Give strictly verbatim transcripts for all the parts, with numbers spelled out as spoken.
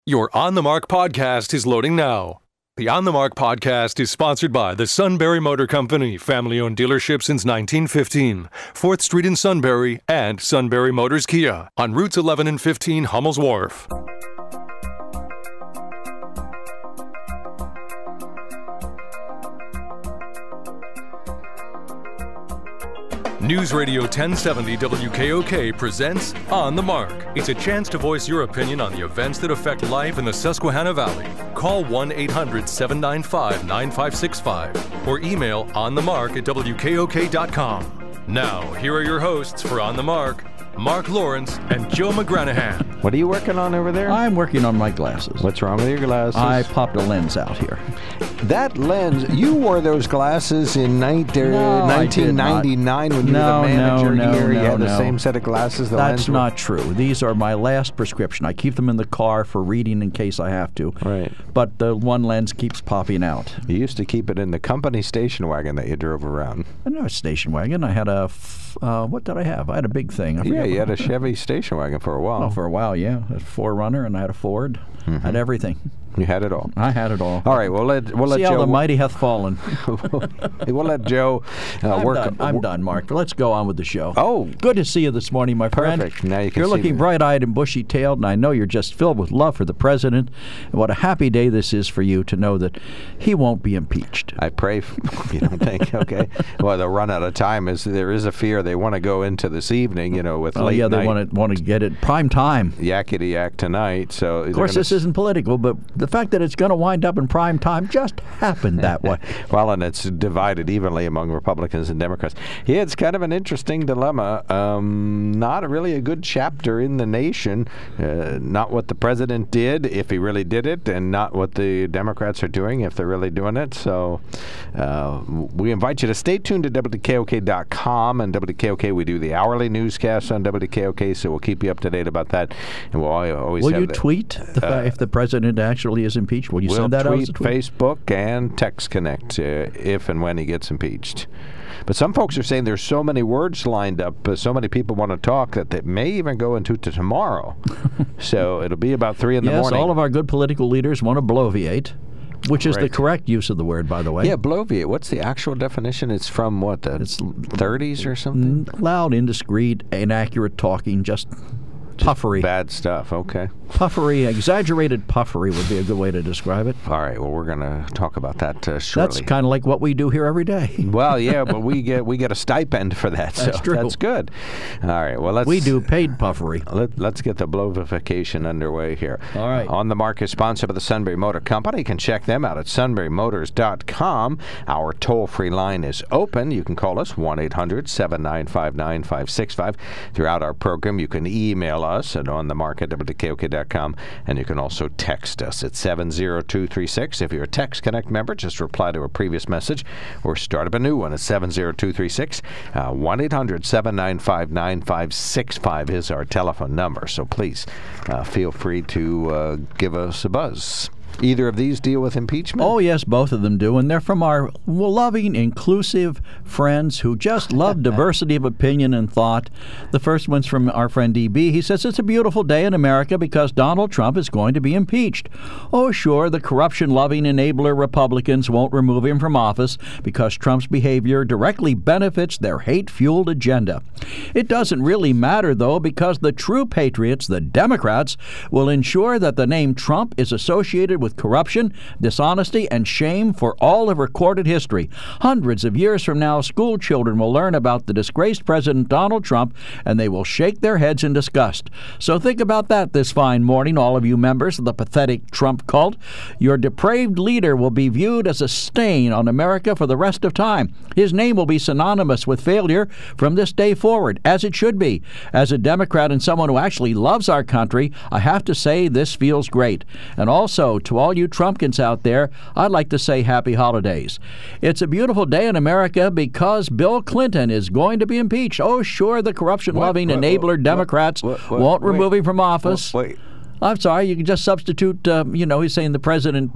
Your On the Mark podcast is loading now. The On the Mark podcast is sponsored by the Sunbury Motor Company, family-owned dealership since nineteen fifteen, fourth Street in Sunbury, and Sunbury Motors Kia on routes eleven and fifteen Hummel's Wharf. News Radio ten seventy W K O K presents On the Mark. It's a chance to voice your opinion on the events that affect life in the Susquehanna Valley. Call one eight hundred seven nine five nine five six five or email onthemark at W K O K dot com. Now, here are your hosts for On the Mark, Mark Lawrence and Joe McGranahan. What are you working on over there? I'm working on my glasses. What's wrong with your glasses? I popped a lens out here. That lens, you wore those glasses in nineteen ninety-nine when you no, were the manager no, no, here. No, you had no. the same set of glasses? The That's lens not were... true. These are my last prescription. I keep them in the car for reading in case I have to. Right. But the one lens keeps popping out. You used to keep it in the company station wagon that you drove around. I didn't have a station wagon. I had a, f- uh, what did I have? I had a big thing. I Yeah, you had a what- Chevy station wagon for a while. Oh, for a while, yeah. A four runner, and I had a Ford. Mm-hmm. I had everything. You had it all. I had it all. All right, we'll let we'll let See Joe. how the mighty hath fallen. We'll let Joe uh, I'm work. done. I'm done, Mark. Let's go on with the show. Oh, good to see you this morning, my friend. Perfect. Now you can You're see looking me. bright-eyed and bushy-tailed, and I know you're just filled with love for the president. And what a happy day this is for you to know that he won't be impeached. I pray. F- you don't think? Okay. Well, they'll run out of time. Is there is a fear they want to go into this evening? You know, with Oh late yeah, they night want to want to get it prime time. yakety yak tonight. So Of course, this isn't political, but the fact that it's going to wind up in prime time just happened that way. Well, and it's divided evenly among Republicans and Democrats. Yeah, it's kind of an interesting dilemma. Um, not really a good chapter in the nation. Uh, not what the president did, if he really did it, and not what the Democrats are doing, if they're really doing it. So uh, we invite you to stay tuned to W K O K dot com and W K O K. We do the hourly newscast on W K O K, so we'll keep you up to date about that. And we'll always Will have you the, tweet the, uh, if the president actually is impeached? Will you we'll send that out tweet, as a tweet? Facebook, and Text Connect uh, if and when he gets impeached. But some folks are saying there's so many words lined up, uh, so many people want to talk that they may even go into to tomorrow. So it'll be about three in yes, the morning. all of our good political leaders want to bloviate, which is the Right. correct use of the word, by the way. Yeah, bloviate. What's the actual definition? It's from what, the It's thirties or something? N- loud, indiscreet, inaccurate talking, just puffery. Bad stuff. Okay. Puffery, exaggerated puffery would be a good way to describe it. All right. Well, we're going to talk about that uh, shortly. That's kind of like what we do here every day. Well, yeah, but we get we get a stipend for that, so That's true. that's good. All right. Well, let's We do paid puffery. Let, let's get the blovification underway here. All right. On the Mark is sponsored by the Sunbury Motor Company. You can check them out at sunbury motors dot com. Our toll-free line is open. You can call us one eight hundred seven nine five nine five six five. Throughout our program, you can email us at onthemark at W K O K dot com, and you can also text us at seven zero two three six. If you're a Text Connect member, just reply to a previous message or start up a new one at seven zero two three six. Uh, one eight hundred seven nine five nine five six five is our telephone number, so please uh, feel free to uh, give us a buzz. Either of these deal with impeachment? Oh, yes, both of them do. And they're from our loving, inclusive friends who just love diversity of opinion and thought. The first one's from our friend D B. He says, it's a beautiful day in America because Donald Trump is going to be impeached. Oh, sure, the corruption-loving enabler Republicans won't remove him from office because Trump's behavior directly benefits their hate-fueled agenda. It doesn't really matter, though, because the true patriots, the Democrats, will ensure that the name Trump is associated with corruption, dishonesty, and shame for all of recorded history. Hundreds of years from now, school children will learn about the disgraced President Donald Trump, and they will shake their heads in disgust. So think about that this fine morning, all of you members of the pathetic Trump cult. Your depraved leader will be viewed as a stain on America for the rest of time. His name will be synonymous with failure from this day forward, as it should be. As a Democrat and someone who actually loves our country, I have to say this feels great. And also, to all you Trumpkins out there, I'd like to say happy holidays. It's a beautiful day in America because Bill Clinton is going to be impeached. Oh, sure, the corruption-loving What? What? enabler What? Democrats What? What? won't Wait. remove him from office. Wait. I'm sorry, you can just substitute, uh, you know, he's saying the president uh,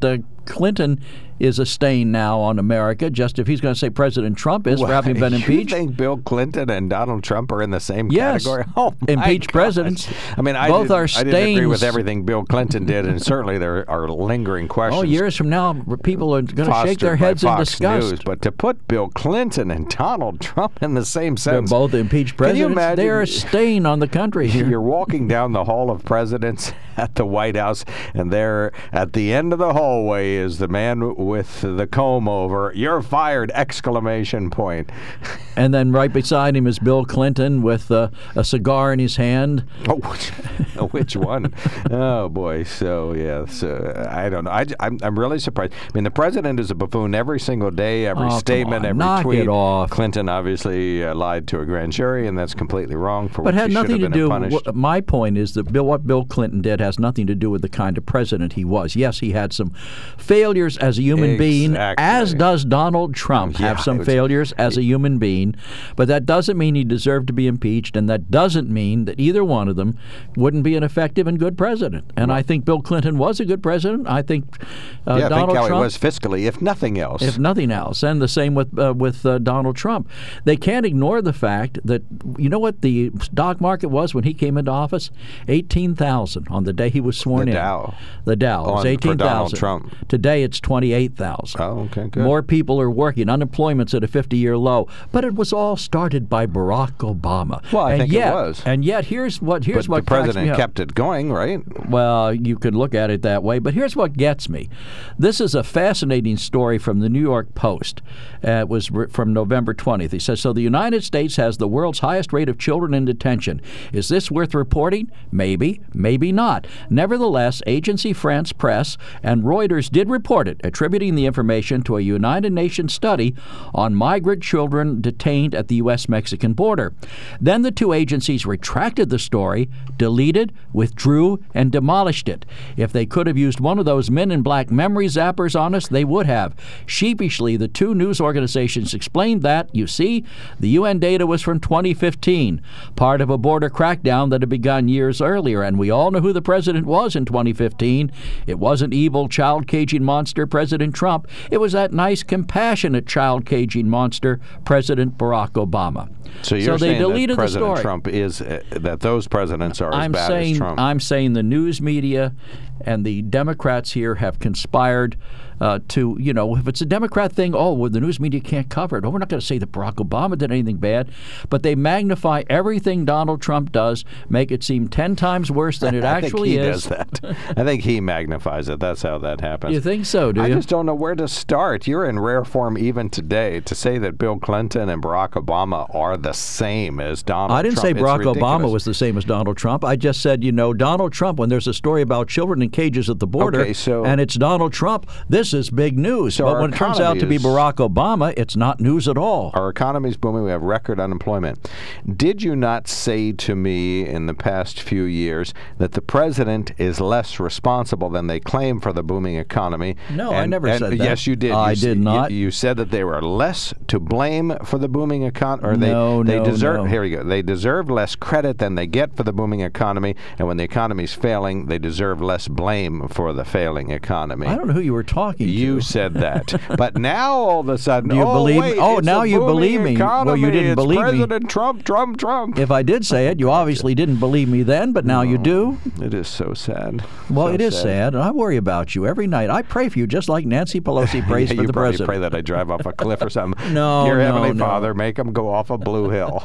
Clinton is a stain now on America, just if he's going to say President Trump is well, for having been impeached. You think Bill Clinton and Donald Trump are in the same yes. category? Oh, my impeached gosh. presidents. I mean, I, both did, are I didn't agree stains. with everything Bill Clinton did, and certainly there are lingering questions. Oh, years from now, people are going to shake their heads by in Fox disgust. News, but to put Bill Clinton and Donald Trump in the same They're sentence. both impeached Can you presidents. imagine? They're a stain on the country here. You're walking down the hall of presidents at the White House, and there at the end of the hallway is the man with the comb over. You're fired! Exclamation point. And then right beside him is Bill Clinton with uh, a cigar in his hand. Oh, which, which one? Oh boy! So yeah, so I don't know. I, I'm I'm really surprised. I mean, the president is a buffoon every single day, every Oh, statement, come on. every Knock tweet. it off. Clinton obviously uh, lied to a grand jury, and that's completely wrong. For But which had he should nothing have to been do. punished. What, my point is that Bill, what Bill Clinton did has nothing to do with the kind of president he was. Yes, he had some failures as a human being, Exactly. as does Donald Trump Yeah, have some it was- failures as a human being. But that doesn't mean he deserved to be impeached, and that doesn't mean that either one of them wouldn't be an effective and good president. And I think Bill Clinton was a good president. I think uh, yeah, Donald think how Trump. he was fiscally, if nothing else. If nothing else, and the same with uh, with uh, Donald Trump. They can't ignore the fact that, you know what the stock market was when he came into office? eighteen thousand on the day he was sworn The in. Dow. The Dow. It On- was for eighteen Donald thousand. Trump. Today it's twenty-eight thousand. Oh, okay, good. More people are working. Unemployment's at a fifty-year low. But it was all started by Barack Obama. Well, I and think it yet, was. And yet, here's what here's but what the cracks me president up. kept it going, right? Well, you could look at it that way, but here's what gets me. This is a fascinating story from the New York Post. Uh, it was re- from November twentieth. He says, so the United States has the world's highest rate of children in detention. Is this worth reporting? Maybe, maybe not. Nevertheless, Agency France Press and Reuters did report it, attributing the information to a United Nations study on migrant children detained at the U S Mexican border. Then the two agencies retracted the story, deleted, withdrew, and demolished it. If they could have used one of those men in black memory zappers on us, they would have. Sheepishly, the two news organizations explained that, you see, the U N data was from twenty fifteen, part of a border crackdown that had begun years earlier, and we all know who the president was in twenty fifteen. It wasn't evil, child-caging monster President Trump. It was that nice, compassionate child-caging monster President Barack Obama. So you're they saying deleted that President the story. Trump is uh, that those presidents are I'm as bad saying, as Trump. I'm saying the news media and the Democrats here have conspired uh, to, you know, if it's a Democrat thing, oh, well, the news media can't cover it. Oh, we're not going to say that Barack Obama did anything bad. But they magnify everything Donald Trump does, make it seem ten times worse than it I actually think he is. does that. I think he magnifies it. That's how that happens. You think so, do I you? just don't know where to start. You're in rare form even today to say that Bill Clinton and Barack Obama are the same as Donald Trump. I didn't say It's Barack ridiculous. Obama was the same as Donald Trump. I just said, you know, Donald Trump, when there's a story about children in cages at the border, Okay, so- and it's Donald Trump, this is big news. So but our when it turns out to be economy is- Barack Obama, it's not news at all. Our economy's booming. We have record unemployment. Did you not say to me in the past few years that the president is less responsible than they claim for the booming economy? No, I And- never and- said that. Yes, you did. I You s- did you- not. You, said that they were less to blame for the booming economy. Or they, No, they no, deserve. no. Here we go. They deserve less credit than they get for the booming economy, and when the economy's failing, they deserve less blame for the failing economy. I don't know who you were talking You to. said that, but now all of a sudden, Do you oh believe- wait, oh, it's now a you booming believe me. Economy. Well, you didn't it's believe me. President Trump, Trump, Trump. If I did say it, you obviously didn't believe me then, but now you do. It is so sad. Well, So it is sad, and I worry about you every night. I pray for you just like Nancy Pelosi prays Yeah, for you the probably president. pray that I drive off a cliff or something. No, Dear no, Heavenly no. Father, make him go off a blue hill.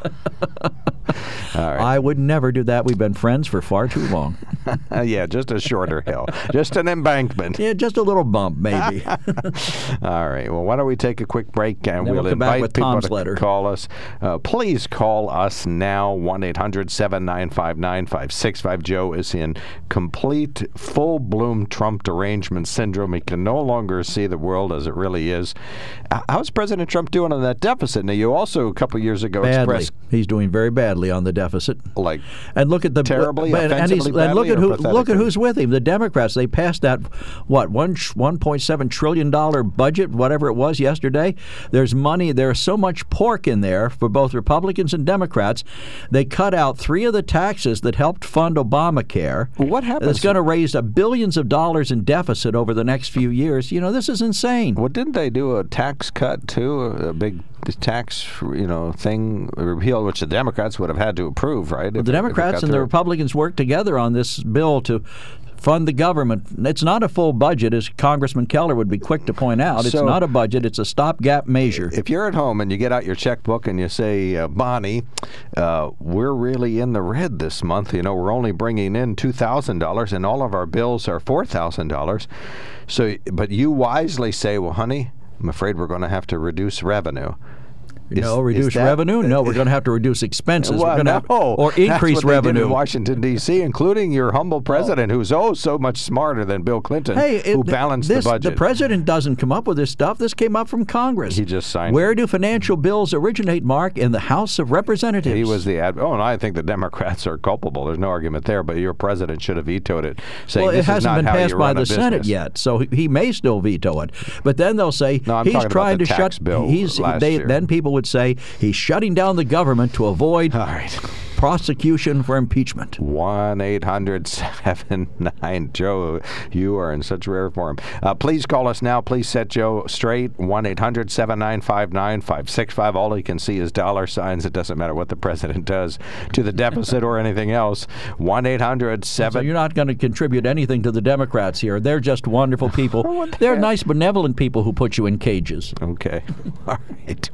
All right. I would never do that. We've been friends for far too long. Uh, yeah, just a shorter hill, just an embankment. Yeah, just a little bump, maybe. All right. Well, why don't we take a quick break and Then we'll, we'll come back invite with people Tom's to letter. call us. Uh, please call us now, one eight hundred seven nine five nine five six five. Joe is in complete, full-bloom Trump derangement syndrome. He can no longer see the world as it really is. Uh, how's President Trump doing on that deficit? Now, you also, a couple years ago, Badly. expressed He's doing very badly on the deficit. Like and look at the terribly, and, and, he's, offensively and look badly, at who or look at pathetically? who's with him. The Democrats. They passed that what one one point seven trillion dollar budget, whatever it was yesterday. There's money. There's so much pork in there for both Republicans and Democrats. They cut out three of the taxes that helped fund Obamacare. What happens? It's going to raise a billions of dollars in deficit over the next few years. You know, this is insane. Well, didn't they do a tax cut too? A big tax, you know, thing repeal, which the Democrats would have had to approve, right? If, the Democrats and the Republicans worked together on this bill to fund the government. It's not a full budget, as Congressman Keller would be quick to point out. It's so, not a budget. It's a stopgap measure. If you're at home and you get out your checkbook and you say, uh, Bonnie, uh, we're really in the red this month. You know, we're only bringing in two thousand dollars and all of our bills are four thousand dollars. So, but you wisely say, well, honey, I'm afraid we're going to have to reduce revenue. Is, no, reduce that, revenue? No, we're going to have to reduce expenses. Well, we're going no, to have, or increase that's what revenue. They did in Washington, D C, including your humble president, oh. who's oh so much smarter than Bill Clinton, hey, it, who balanced this, the budget. The president doesn't come up with this stuff. This came up from Congress. He just signed Where it. do financial bills originate, Mark? In the House of Representatives. He was the ad. Oh, and I think the Democrats are culpable. There's no argument there. But your president should have vetoed it, saying well, it this hasn't is not been how passed you by run the a Senate business. yet, so he may still veto it. But then they'll say no, I'm he's talking trying about the to tax shut. bill He's last they, year. Then people would say he's shutting down the government to avoid All right. prosecution for impeachment. one eight hundred seven nine Joe, you are in such rare form. Uh, please call us now. Please set Joe straight. one eight hundred seven nine five nine five six five. All he can see is dollar signs. It doesn't matter what the president does to the deficit or anything else. one eight hundred seven So you're not going to contribute anything to the Democrats here. They're just wonderful people. What the They're heck? nice, benevolent people who put you in cages. Okay. All right.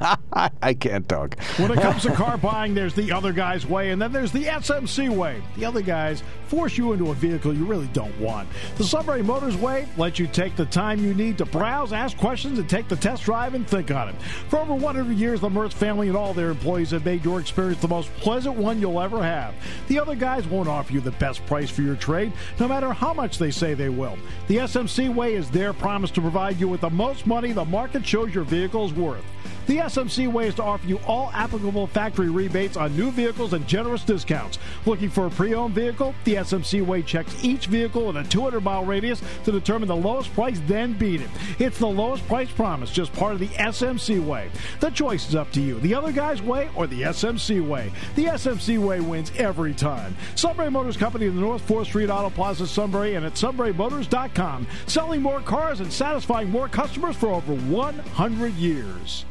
I can't talk. When it comes to car buying, there's the other guy's way, and then there's the S M C way. The other guys force you into a vehicle you really don't want. The Sunbury Motors way lets you take the time you need to browse, ask questions, and take the test drive and think on it. For over one hundred years, the Mertz family and all their employees have made your experience the most pleasant one you'll ever have. The other guys won't offer you the best price for your trade, no matter how much they say they will. The S M C way is their promise to provide you with the most money the market shows your vehicle is worth. The S M C way is to offer you all applicable factory rebates on new vehicles and generous discounts. Looking for a pre-owned vehicle? The S M C way checks each vehicle in a two hundred mile radius to determine the lowest price, then beat it. It's the lowest price promise, just part of the S M C way. The choice is up to you. The other guy's way or the S M C way. The S M C way wins every time. Sunbury Motors Company in the North fourth Street Auto Plaza, Sunbury, and at sunbury motors dot com. Selling more cars and satisfying more customers for over one hundred years.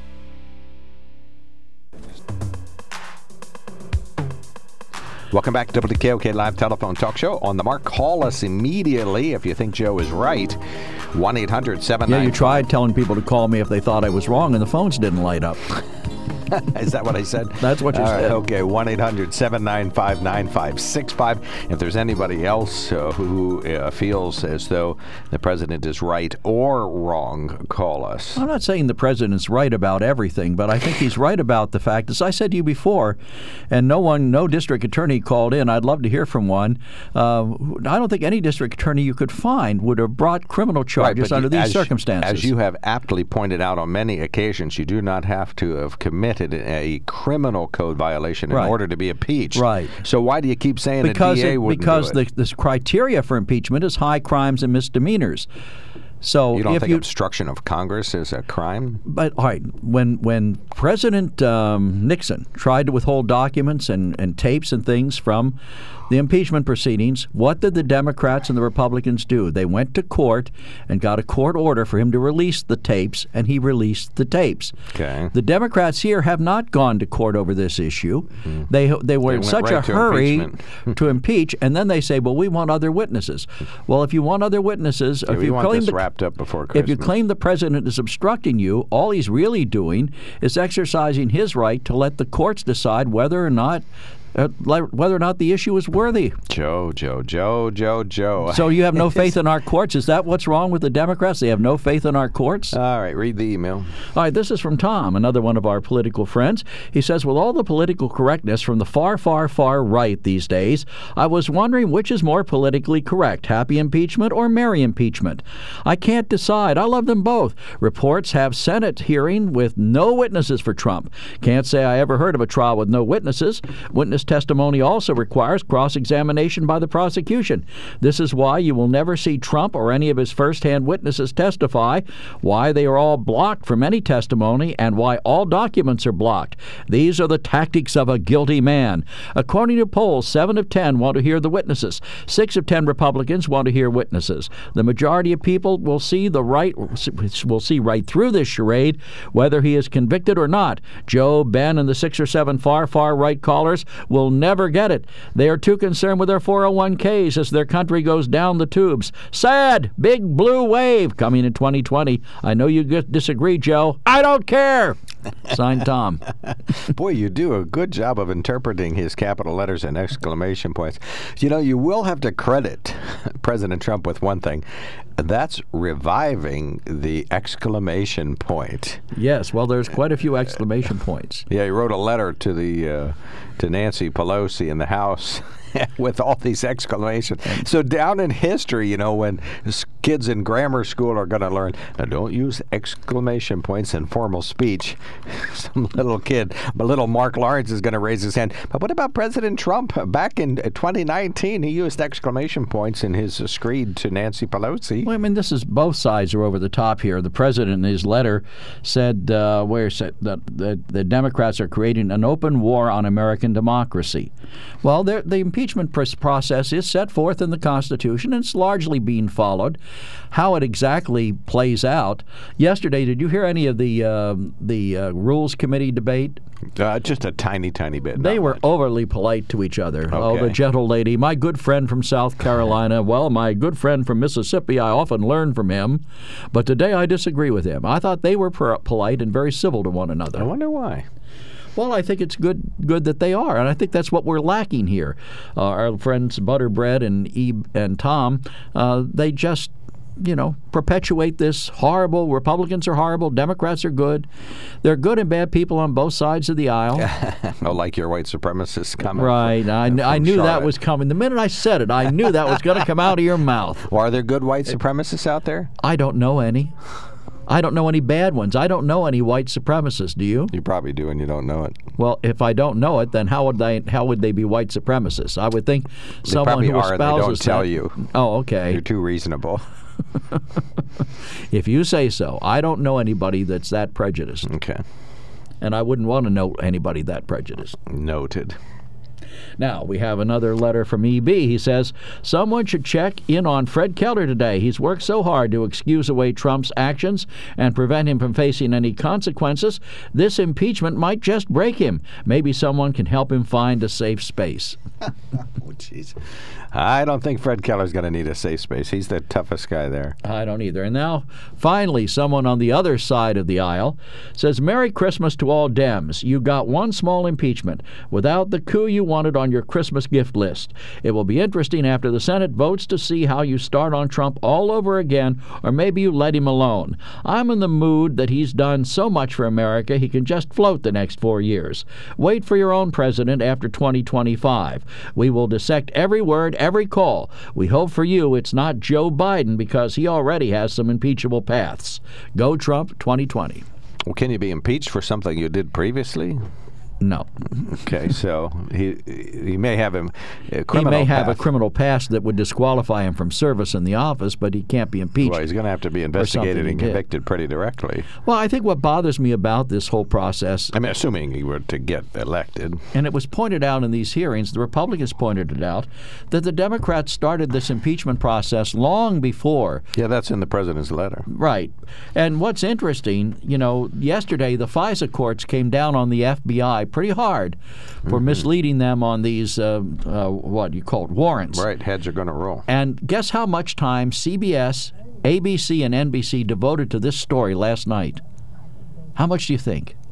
Welcome back to W K O K Live Telephone Talk Show. On the Mark, call us immediately if you think Joe is right. one eight hundred seven nine. Yeah, you tried telling people to call me if they thought I was wrong, and the phones didn't light up. Is that what I said? That's what you All said. Right, okay, one eight hundred seven nine five nine five six five. If there's anybody else uh, who uh, feels as though the president is right or wrong, call us. I'm not saying the president's right about everything, but I think he's right about the fact, as I said to you before, and no one, no district attorney called in. I'd love to hear from one. Uh, I don't think any district attorney you could find would have brought criminal charges Right, under you, these as, circumstances. As you have aptly pointed out on many occasions, you do not have to have committed a criminal code violation in Right. order to be impeached. Right. So why do you keep saying because the D A it, wouldn't because do it? the this criteria for impeachment is high crimes and misdemeanors. So You don't if think you, obstruction of Congress is a crime? But all right, when when President um, Nixon tried to withhold documents and, and tapes and things from the impeachment proceedings, what did the Democrats and the Republicans do? They went to court and got a court order for him to release the tapes, and he released the tapes. Okay. The Democrats here have not gone to court over this issue. Mm. They they were They in went such right a to hurry impeachment. to impeach, and then they say, "Well, we want other witnesses." Well, if you want other witnesses, Yeah, if we you want claim this the, wrapped up before Christmas. if you claim the president is obstructing you, all he's really doing is exercising his right to let the courts decide whether or not uh, whether or not the issue is worthy. Joe, Joe, Joe, Joe, Joe. So you have no faith in our courts? Is that what's wrong with the Democrats? They have no faith in our courts? All right, read the email. All right, this is from Tom, another one of our political friends. He says, with all the political correctness from the far, far, far right these days, I was wondering which is more politically correct, happy impeachment or merry impeachment. I can't decide. I love them both. Reports have Senate hearing with no witnesses for Trump. Can't say I ever heard of a trial with no witnesses. Witness testimony also requires cross-examination by the prosecution. This is why you will never see Trump or any of his first-hand witnesses testify, why they are all blocked from any testimony, and why all documents are blocked. These are the tactics of a guilty man. According to polls, seven of ten want to hear the witnesses. Six of ten Republicans want to hear witnesses. The majority of people will see the right will see right through this charade, whether he is convicted or not. Joe, Ben, and the six or seven far, far right callers will never get it. They are too concerned with their four oh one k's as their country goes down the tubes. Sad, big blue wave coming in twenty twenty. I know you disagree, Joe. I don't care. Signed, Tom. Boy, you do a good job of interpreting his capital letters and exclamation points. You know, you will have to credit President Trump with one thing. That's reviving the exclamation point. Yes, well, there's quite a few exclamation points. Yeah, he wrote a letter to the uh, to Nancy Pelosi in the House with all these exclamations. So down in history, you know, when kids in grammar school are going to learn, now don't use exclamation points in formal speech. Some little kid, but little Mark Lawrence is going to raise his hand. But what about President Trump? Back in twenty nineteen, he used exclamation points in his screed to Nancy Pelosi. Well, I mean, this is both sides are over the top here. The president in his letter said, uh, where said that the, the Democrats are creating an open war on American democracy. Well, the impeachment process is set forth in the Constitution, and it's largely being followed. How it exactly plays out. Yesterday, did you hear any of the uh, the uh, Rules Committee debate? Uh, just a tiny, tiny bit. They were much. overly polite to each other. Okay. Oh, the gentle lady, my good friend from South Carolina. Well, my good friend from Mississippi, I often learn from him, but today I disagree with him. I thought they were per- polite and very civil to one another. I wonder why. Well, I think it's good good that they are, and I think that's what we're lacking here. Uh, our friends Butterbread and Ebe and Tom, uh, they just, you know, perpetuate this horrible, Republicans are horrible, Democrats are good. There are good and bad people on both sides of the aisle. Oh, like your white supremacist comment. Right. I, I knew Charlotte. That was coming. The minute I said it, I knew that was going to come out of your mouth. Well, are there good white supremacists out there? I don't know any. I don't know any bad ones. I don't know any white supremacists. Do you? You probably do, and you don't know it. Well, if I don't know it, then how would they? How would they be white supremacists? I would think they someone who are, espouses they don't tell that, you. Oh, okay. You're too reasonable. If you say so. I don't know anybody that's that prejudiced. Okay. And I wouldn't want to know anybody that prejudiced. Noted. Now, we have another letter from E B. He says, someone should check in on Fred Keller today. He's worked so hard to excuse away Trump's actions and prevent him from facing any consequences. This impeachment might just break him. Maybe someone can help him find a safe space. Oh, jeez. I don't think Fred Keller's going to need a safe space. He's the toughest guy there. I don't either. And now, finally, someone on the other side of the aisle says, Merry Christmas to all Dems. You got one small impeachment without the coup you wanted on your Christmas gift list. It will be interesting after the Senate votes to see how you start on Trump all over again, or maybe you let him alone. I'm in the mood that he's done so much for America he can just float the next four years. Wait for your own president after twenty twenty-five. We will dissect every word, every call. We hope for you it's not Joe Biden because he already has some impeachable paths. Go Trump twenty twenty. Well, can you be impeached for something you did previously? No. Okay, so he he may have him a criminal He may have path. a criminal past that would disqualify him from service in the office, but he can't be impeached. Well, he's going to have to be investigated and convicted pretty directly. Well, I think what bothers me about this whole process, I mean, assuming he were to get elected, and it was pointed out in these hearings, the Republicans pointed it out, that the Democrats started this impeachment process long before. Yeah, that's in the president's letter. Right. And what's interesting, you know, yesterday the FISA courts came down on the F B I pretty hard for mm-hmm. misleading them on these, uh, uh, what you call it, warrants. Right, heads are going to roll. And guess how much time C B S, A B C, and N B C devoted to this story last night? How much do you think?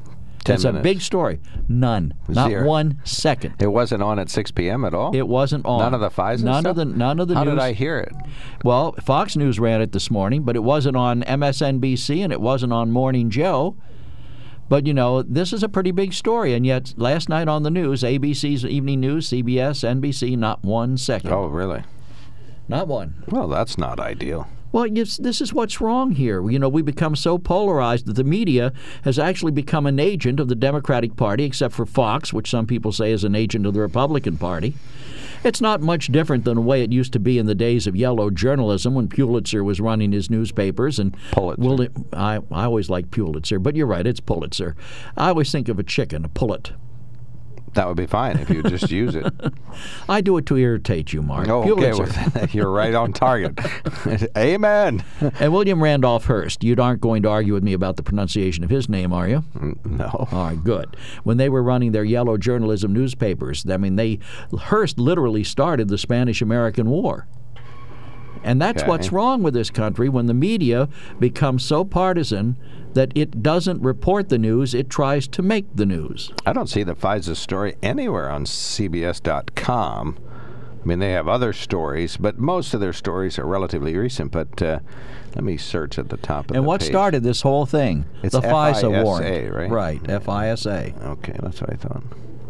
Ten it's minutes. a big story. None. Not Zero. one second. It wasn't on at six p.m. at all? It wasn't on. None of the FISA None stuff? of the none of the How news. did I hear it? Well, Fox News ran it this morning, but it wasn't on M S N B C and it wasn't on Morning Joe. But, you know, this is a pretty big story, and yet last night on the news, A B C's Evening News, C B S, N B C, not one second. Oh, really? Not one. Well, that's not ideal. Well, yes, this is what's wrong here. You know, we become so polarized that the media has actually become an agent of the Democratic Party, except for Fox, which some people say is an agent of the Republican Party. It's not much different than the way it used to be in the days of yellow journalism when Pulitzer was running his newspapers. And Pulitzer. Willi- I, I always like Pulitzer, but you're right, it's Pulitzer. I always think of a chicken, a pullet. That would be fine if you would just use it. I do it to irritate you, Mark. Oh, okay. Pulitzer. Well, you're right on target. Amen. And William Randolph Hearst, you aren't going to argue with me about the pronunciation of his name, are you? No. All right, good. When they were running their yellow journalism newspapers, I mean, they Hearst literally started the Spanish-American War. And that's Okay. what's wrong with this country when the media becomes so partisan that it doesn't report the news, it tries to make the news. I don't see the FISA story anywhere on C B S dot com. I mean, they have other stories, but most of their stories are relatively recent. But uh, let me search at the top of And the what page. started this whole thing? It's the FISA FISA, warrant. right? Right, F I S A. Okay, that's what I thought.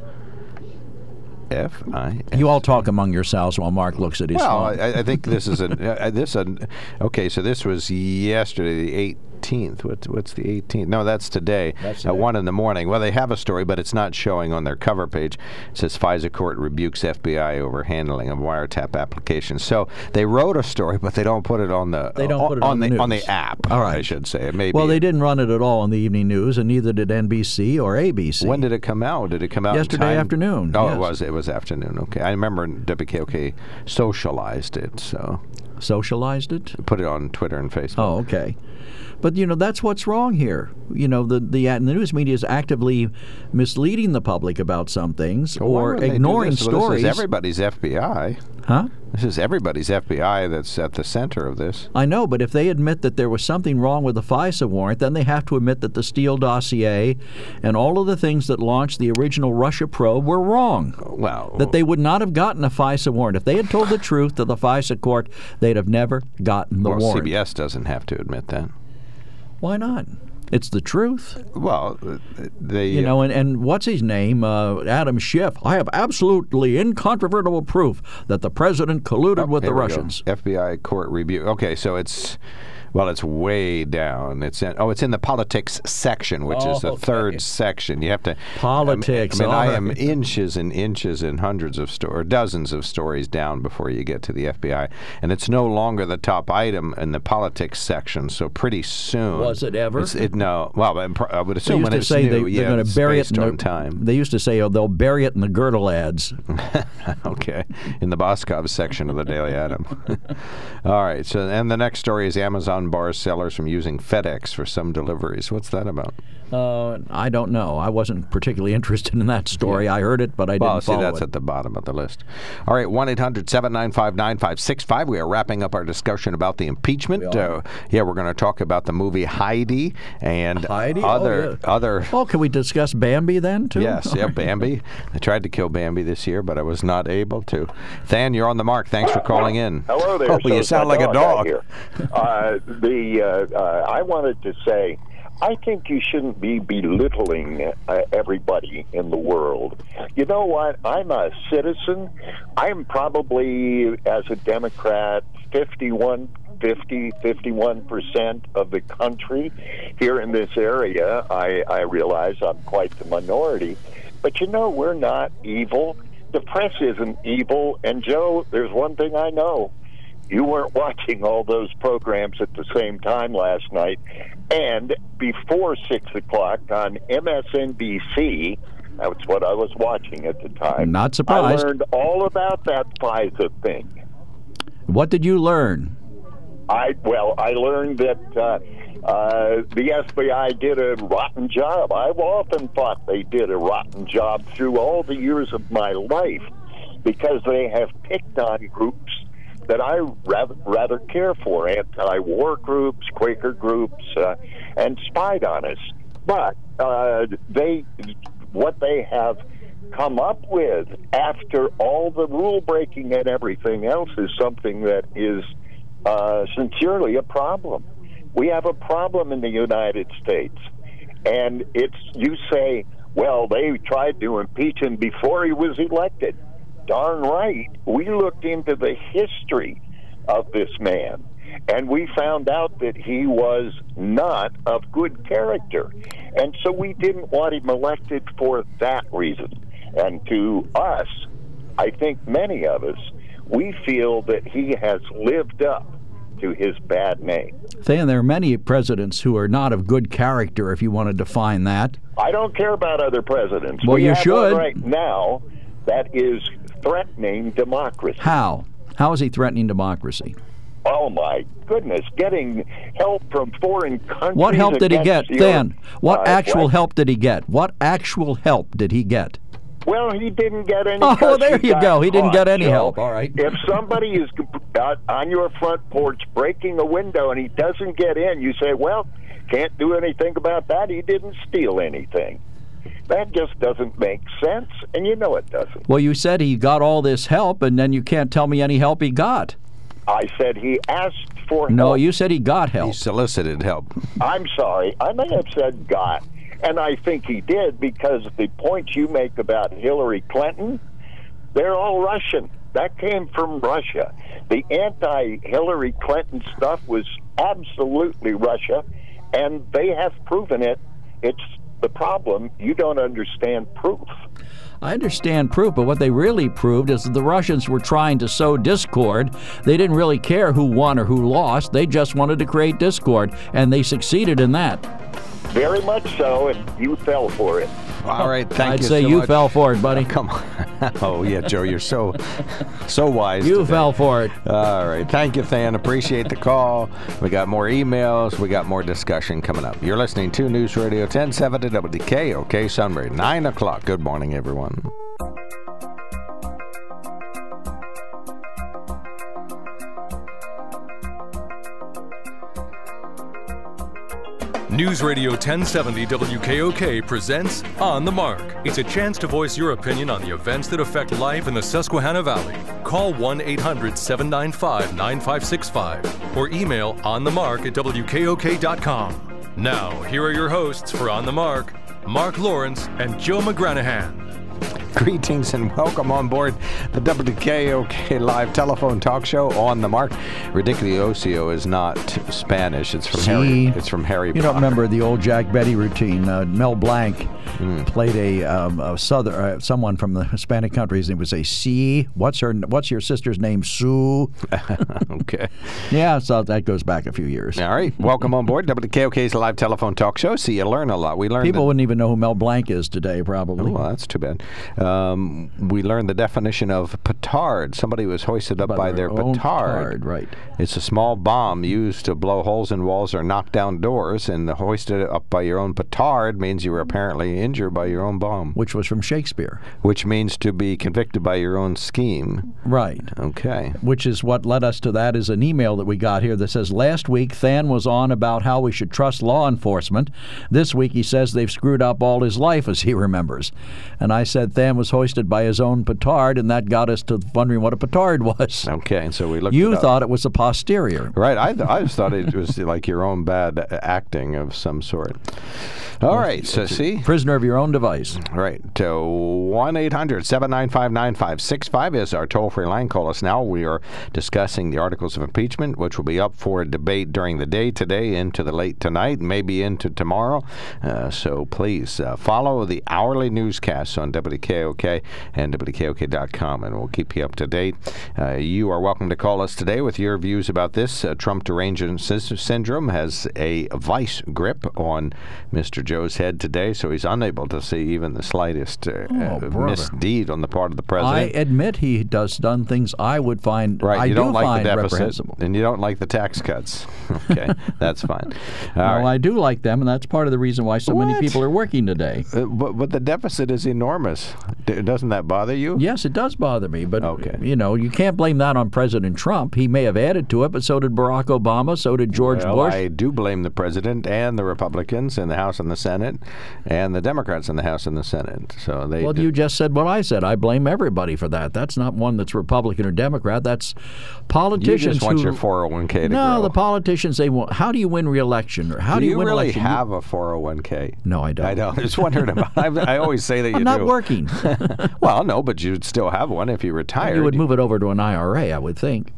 F I S. You all talk among yourselves while Mark looks at his Well, phone. I, I think this is a uh, this a okay. So this was yesterday, the eighteenth. What's what's the eighteenth? No, that's today. That's At today. one in the morning. Well, they have a story, but it's not showing on their cover page. It says FISA court rebukes F B I over handling of wiretap applications. So they wrote a story, but they don't put it on the They don't uh, put it on the the on news. the app. All right. I should say. Maybe. Well, they didn't run it at all on the evening news, and neither did N B C or A B C. When did it come out? Did it come out in Yesterday time? afternoon, Oh, yes. it was. It was afternoon. Okay, I remember W K O K socialized it, so Socialized it? put it on Twitter and Facebook. Oh, okay. But, you know, that's what's wrong here. You know, the, the, the news media is actively misleading the public about some things Well, why or wouldn't they do ignoring this? Well, stories. This is everybody's F B I. Huh? This is everybody's F B I that's at the center of this. I know, but if they admit that there was something wrong with the FISA warrant, then they have to admit that the Steele dossier and all of the things that launched the original Russia probe were wrong. Well, That they would not have gotten a FISA warrant. If they had told the truth to the FISA court, they'd have never gotten the well, warrant. C B S doesn't have to admit that. Why not? It's the truth. Well, uh, they You know, and, and what's his name? Uh, Adam Schiff. I have absolutely incontrovertible proof that the president colluded with the Here we go. Russians. F B I court review. Okay, so it's well, it's way down. It's in, oh, it's in the politics section, which is the Oh, okay. third section. You have to Politics, I mean, I, mean, I all am right. inches and inches and hundreds of sto- or dozens of stories down before you get to the F B I, and it's no longer the top item in the politics section. So pretty soon, Was it ever? It's, it, no. Well, I pr- I would They assume used when to it's say new, they, yeah, they're going it's to bury it based in on the time. They used to say, oh, they'll bury it in the girdle ads. Okay, in the Boskov section of the Daily Adam. All right, so and the next story is Amazon bars sellers from using FedEx for some deliveries. What's that about? Uh, I don't know. I wasn't particularly interested in that story. I heard it, but I Well, didn't see, follow that's it. at the bottom of the list. All right, one eight hundred seven nine five nine five six five. We are wrapping up our discussion about the impeachment. We are. Uh, yeah, we're going to talk about the movie Heidi and Heidi? Oh, other yeah. other. Oh, can we discuss Bambi then, too? Yes, yeah, Bambi. I tried to kill Bambi this year, but I was not able to. Than, you're on the mark. Thanks for calling in. Hello there. Oh, So you it's sound my like a out dog. here. Uh, the uh, uh, I wanted to say, I think you shouldn't be belittling uh, everybody in the world. You know what? I'm a citizen. I'm probably, as a Democrat, fifty-one, fifty, fifty-one percent of the country here in this area. I, I realize I'm quite the minority. But, you know, we're not evil. The press isn't evil. And, Joe, there's one thing I know. You weren't watching all those programs at the same time last night. And before six o'clock on M S N B C, that's what I was watching at the time. Not surprised. I learned all about that FISA thing. What did you learn? I Well, I learned that uh, uh, the F B I did a rotten job. I've often thought they did a rotten job through all the years of my life because they have picked on groups that I rather, rather care for, anti-war groups, Quaker groups, uh, and spied on us. But uh, they, what they have come up with after all the rule breaking and everything else is something that is uh, sincerely a problem. We have a problem in the United States, and it's, you say, well, they tried to impeach him before he was elected. Darn right. We looked into the history of this man, and we found out that he was not of good character. And so we didn't want him elected for that reason. And to us, I think many of us, we feel that he has lived up to his bad name. Than, there are many presidents who are not of good character, if you want to define that. I don't care about other presidents. Well, we you have should. One right now that is threatening democracy. How? How is he threatening democracy? Oh, my goodness. Getting help from foreign countries. What help did he get, your, Dan? What uh, actual what? help did he get? What actual help did he get? Well, he didn't get any. Oh, well, there he you got go. He didn't caught, get any Joe. help. All right. If somebody is out on your front porch breaking a window and he doesn't get in, you say, well, can't do anything about that. He didn't steal anything. That just doesn't make sense, and you know it doesn't. Well, you said he got all this help, and then you can't tell me any help he got. I said he asked for help. No, you said he got help. He solicited help. I'm sorry. I may have said got. And I think he did, because the points you make about Hillary Clinton, they're all Russian. That came from Russia. The anti-Hillary Clinton stuff was absolutely Russia, and they have proven it. It's the problem. You don't understand proof. I understand proof, but what they really proved is that the Russians were trying to sow discord. They didn't really care who won or who lost. They just wanted to create discord, and they succeeded in that. Very much so, and you fell for it. All right, thank I'd you say so you much. fell for it, buddy. Come on. Oh, yeah, Joe, you're so so wise You today. fell for it. All right. Thank you, Than. Appreciate the call. We got more emails. We got more discussion coming up. You're listening to News Radio ten seventy W K O K Sunbury, nine o'clock. Good morning, everyone. News Radio ten seventy W K O K presents On the Mark. It's a chance to voice your opinion on the events that affect life in the Susquehanna Valley. Call one eight hundred seven nine five nine five six five or email onthemark at W K O K dot com. Now, here are your hosts for On the Mark, Mark Lawrence and Joe McGranahan. Greetings and welcome on board the W K O K live telephone talk show On the Mark. Ridiculioso is not Spanish. It's from See? Harry. It's from Harry You Potter. don't remember the old Jack Benny routine. Uh, Mel Blanc Mm. played a, um, a southern uh, someone from the Hispanic countries, and it would say, "See, what's her? What's your sister's name? Sue." Okay. Yeah, so that goes back a few years. All right. Welcome on board W K O K's live telephone talk show. See, you learn a lot. We learned People the- wouldn't even know who Mel Blanc is today, probably. Oh, well, that's too bad. Um, we learned the definition of petard. Somebody was hoisted up by, By their their own petard. petard, right. It's a small bomb used to blow holes in walls or knock down doors, and hoisted up by your own petard means you were apparently injured by your own bomb, Which was from Shakespeare. which means to be convicted by your own scheme. Right. Okay. Which is what led us to that is an email that we got here that says, last week Than was on about how we should trust law enforcement. This week he says they've screwed up all his life, as he remembers. And I said Than was hoisted by his own petard, and that got us to wondering what a petard was. Okay, and so we looked You it up. thought it was a posterior. Right, I, th- I just thought it was like your own bad acting of some sort. All right, so see? Prisoner of your own device. Right. To one eight hundred seven nine five nine five six five is our toll-free line. Call us now. We are discussing the articles of impeachment, which will be up for debate during the day today into the late tonight, maybe into tomorrow. Uh, so please uh, follow the hourly newscasts on W K O K and W K O K dot com, and we'll keep you up to date. Uh, you are welcome to call us today with your views about this. Uh, Trump derangement sy- syndrome has a vice grip on Mister Joe's head today, so he's unable to see even the slightest uh, Oh, uh, brother. misdeed on the part of the I president. admit he does done things I would find Right, I you do don't like find the deficit, reprehensible. and you don't like the tax cuts. Okay, that's fine. All Well, right. I do like them, and that's part of the reason why so many What? people are working today. Uh, but, but the deficit is enormous. D- doesn't that bother you? Yes, it does bother me, but Okay. you know, you can't blame that on President Trump. He may have added to it, but so did Barack Obama, so did George Well, Bush. I do blame the president and the Republicans in the House and the Senate and the Democrats in the House and the Senate. So they. Well, did. you just said what I said. I blame everybody for that. That's not one that's Republican or Democrat. That's politicians You just want who, your four oh one k to No, grow. the politicians, they want, how do you win re-election? Or how do, do you, you win really election? have a four oh one k? No, I don't. I don't. I was wondering about I, I always say that you I'm not do. working. Well, no, but you'd still have one if you retired. You would move it over to an I R A, I would think.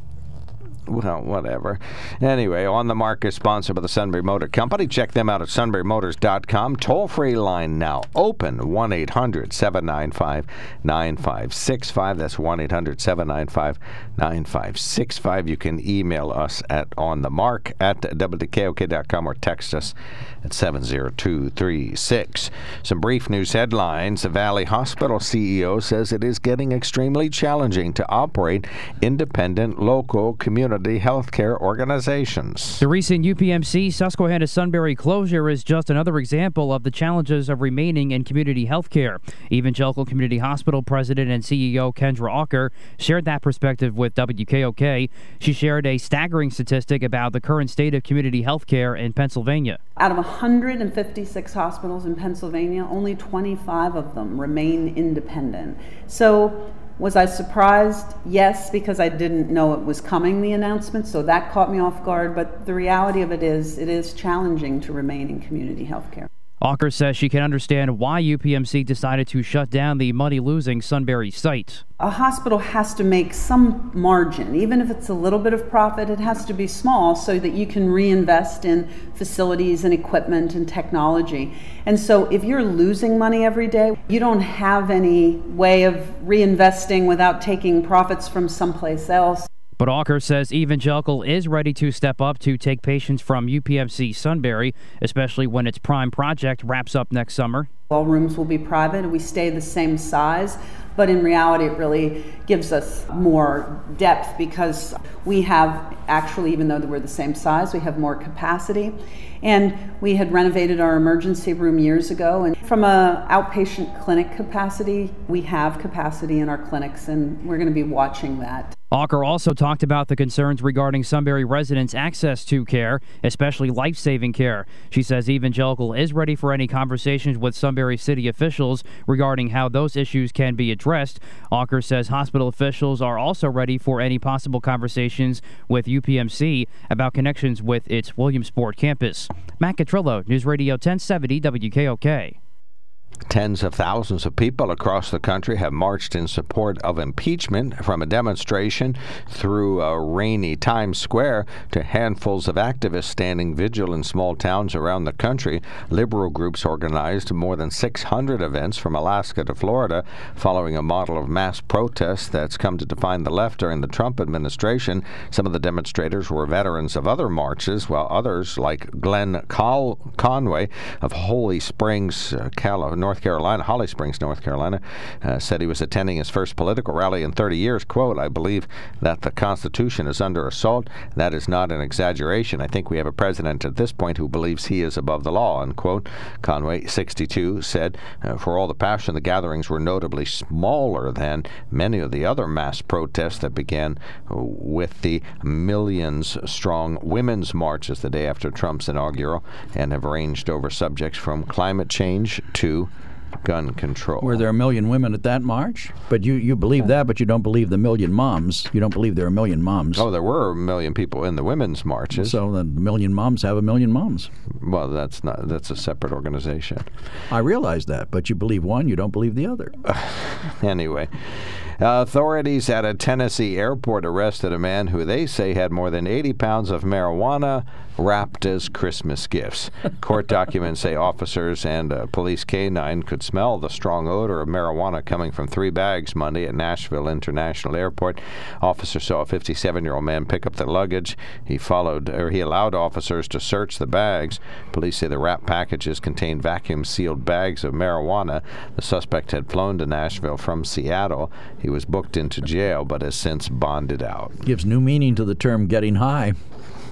Well, whatever. Anyway, On the Mark is sponsored by the Sunbury Motor Company. Check them out at sunbury motors dot com. Toll-free line now open, one eight hundred seven nine five nine five six five. That's one eight hundred seven nine five nine five six five. You can email us at onthemark at W K O K dot com or text us at seven zero two three six. Some brief news headlines. The Valley Hospital C E O says it is getting extremely challenging to operate independent, local, community healthcare organizations. The recent U P M C Susquehanna-Sunbury closure is just another example of the challenges of remaining in community healthcare. Evangelical Community Hospital President and C E O Kendra Auker shared that perspective with W K O K. She shared a staggering statistic about the current state of community healthcare in Pennsylvania. Out of one hundred fifty-six hospitals in Pennsylvania, only twenty-five of them remain independent. So, was I surprised? Yes, because I didn't know it was coming, the announcement, so that caught me off guard. But the reality of it is, it is challenging to remain in community healthcare. Auker says she can understand why U P M C decided to shut down the money-losing Sunbury site. A hospital has to make some margin. Even if it's a little bit of profit, it has to be small so that you can reinvest in facilities and equipment and technology. And so if you're losing money every day, you don't have any way of reinvesting without taking profits from someplace else. But Auker says Evangelical is ready to step up to take patients from U P M C Sunbury, especially when its prime project wraps up next summer. All rooms will be private and we stay the same size, but in reality it really gives us more depth because we have actually, even though we're the same size, we have more capacity. And we had renovated our emergency room years ago, and from a outpatient clinic capacity, we have capacity in our clinics, and we're going to be watching that. Auker also talked about the concerns regarding Sunbury residents' access to care, especially life-saving care. She says Evangelical is ready for any conversations with Sunbury city officials regarding how those issues can be addressed. Auker says hospital officials are also ready for any possible conversations with U P M C about connections with its Williamsport campus. Matt Catrillo, News Radio ten seventy W K O K. Tens of thousands of people across the country have marched in support of impeachment, from a demonstration through a rainy Times Square to handfuls of activists standing vigil in small towns around the country. Liberal groups organized more than six hundred events from Alaska to Florida, following a model of mass protest that's come to define the left during the Trump administration. Some of the demonstrators were veterans of other marches, while others, like Glenn Col- Conway of Holy Springs, uh, California, North Carolina, Holly Springs, North Carolina, uh, said he was attending his first political rally in thirty years. Quote, "I believe that the Constitution is under assault. That is not an exaggeration. I think we have a president at this point who believes he is above the law," unquote. Conway, sixty-two, said, uh, for all the passion, the gatherings were notably smaller than many of the other mass protests that began with the millions-strong women's marches the day after Trump's inaugural, and have ranged over subjects from climate change to gun control. Were there a million women at that march? But you, you believe that, but you don't believe the million moms. You don't believe there are a million moms. Oh, there were a million people in the women's marches. So the million moms have a million moms. Well, that's not that's a separate organization. I realize that, but you believe one, you don't believe the other. Anyway. Uh, authorities at a Tennessee airport arrested a man who they say had more than eighty pounds of marijuana wrapped as Christmas gifts. Court documents say officers and a police canine could smell the strong odor of marijuana coming from three bags Monday at Nashville International Airport. Officers saw a fifty-seven-year-old man pick up the luggage. He followed, or he allowed officers to search the bags. Police say the wrapped packages contained vacuum-sealed bags of marijuana. The suspect had flown to Nashville from Seattle. He was booked into jail, but has since bonded out. Gives new meaning to the term getting high.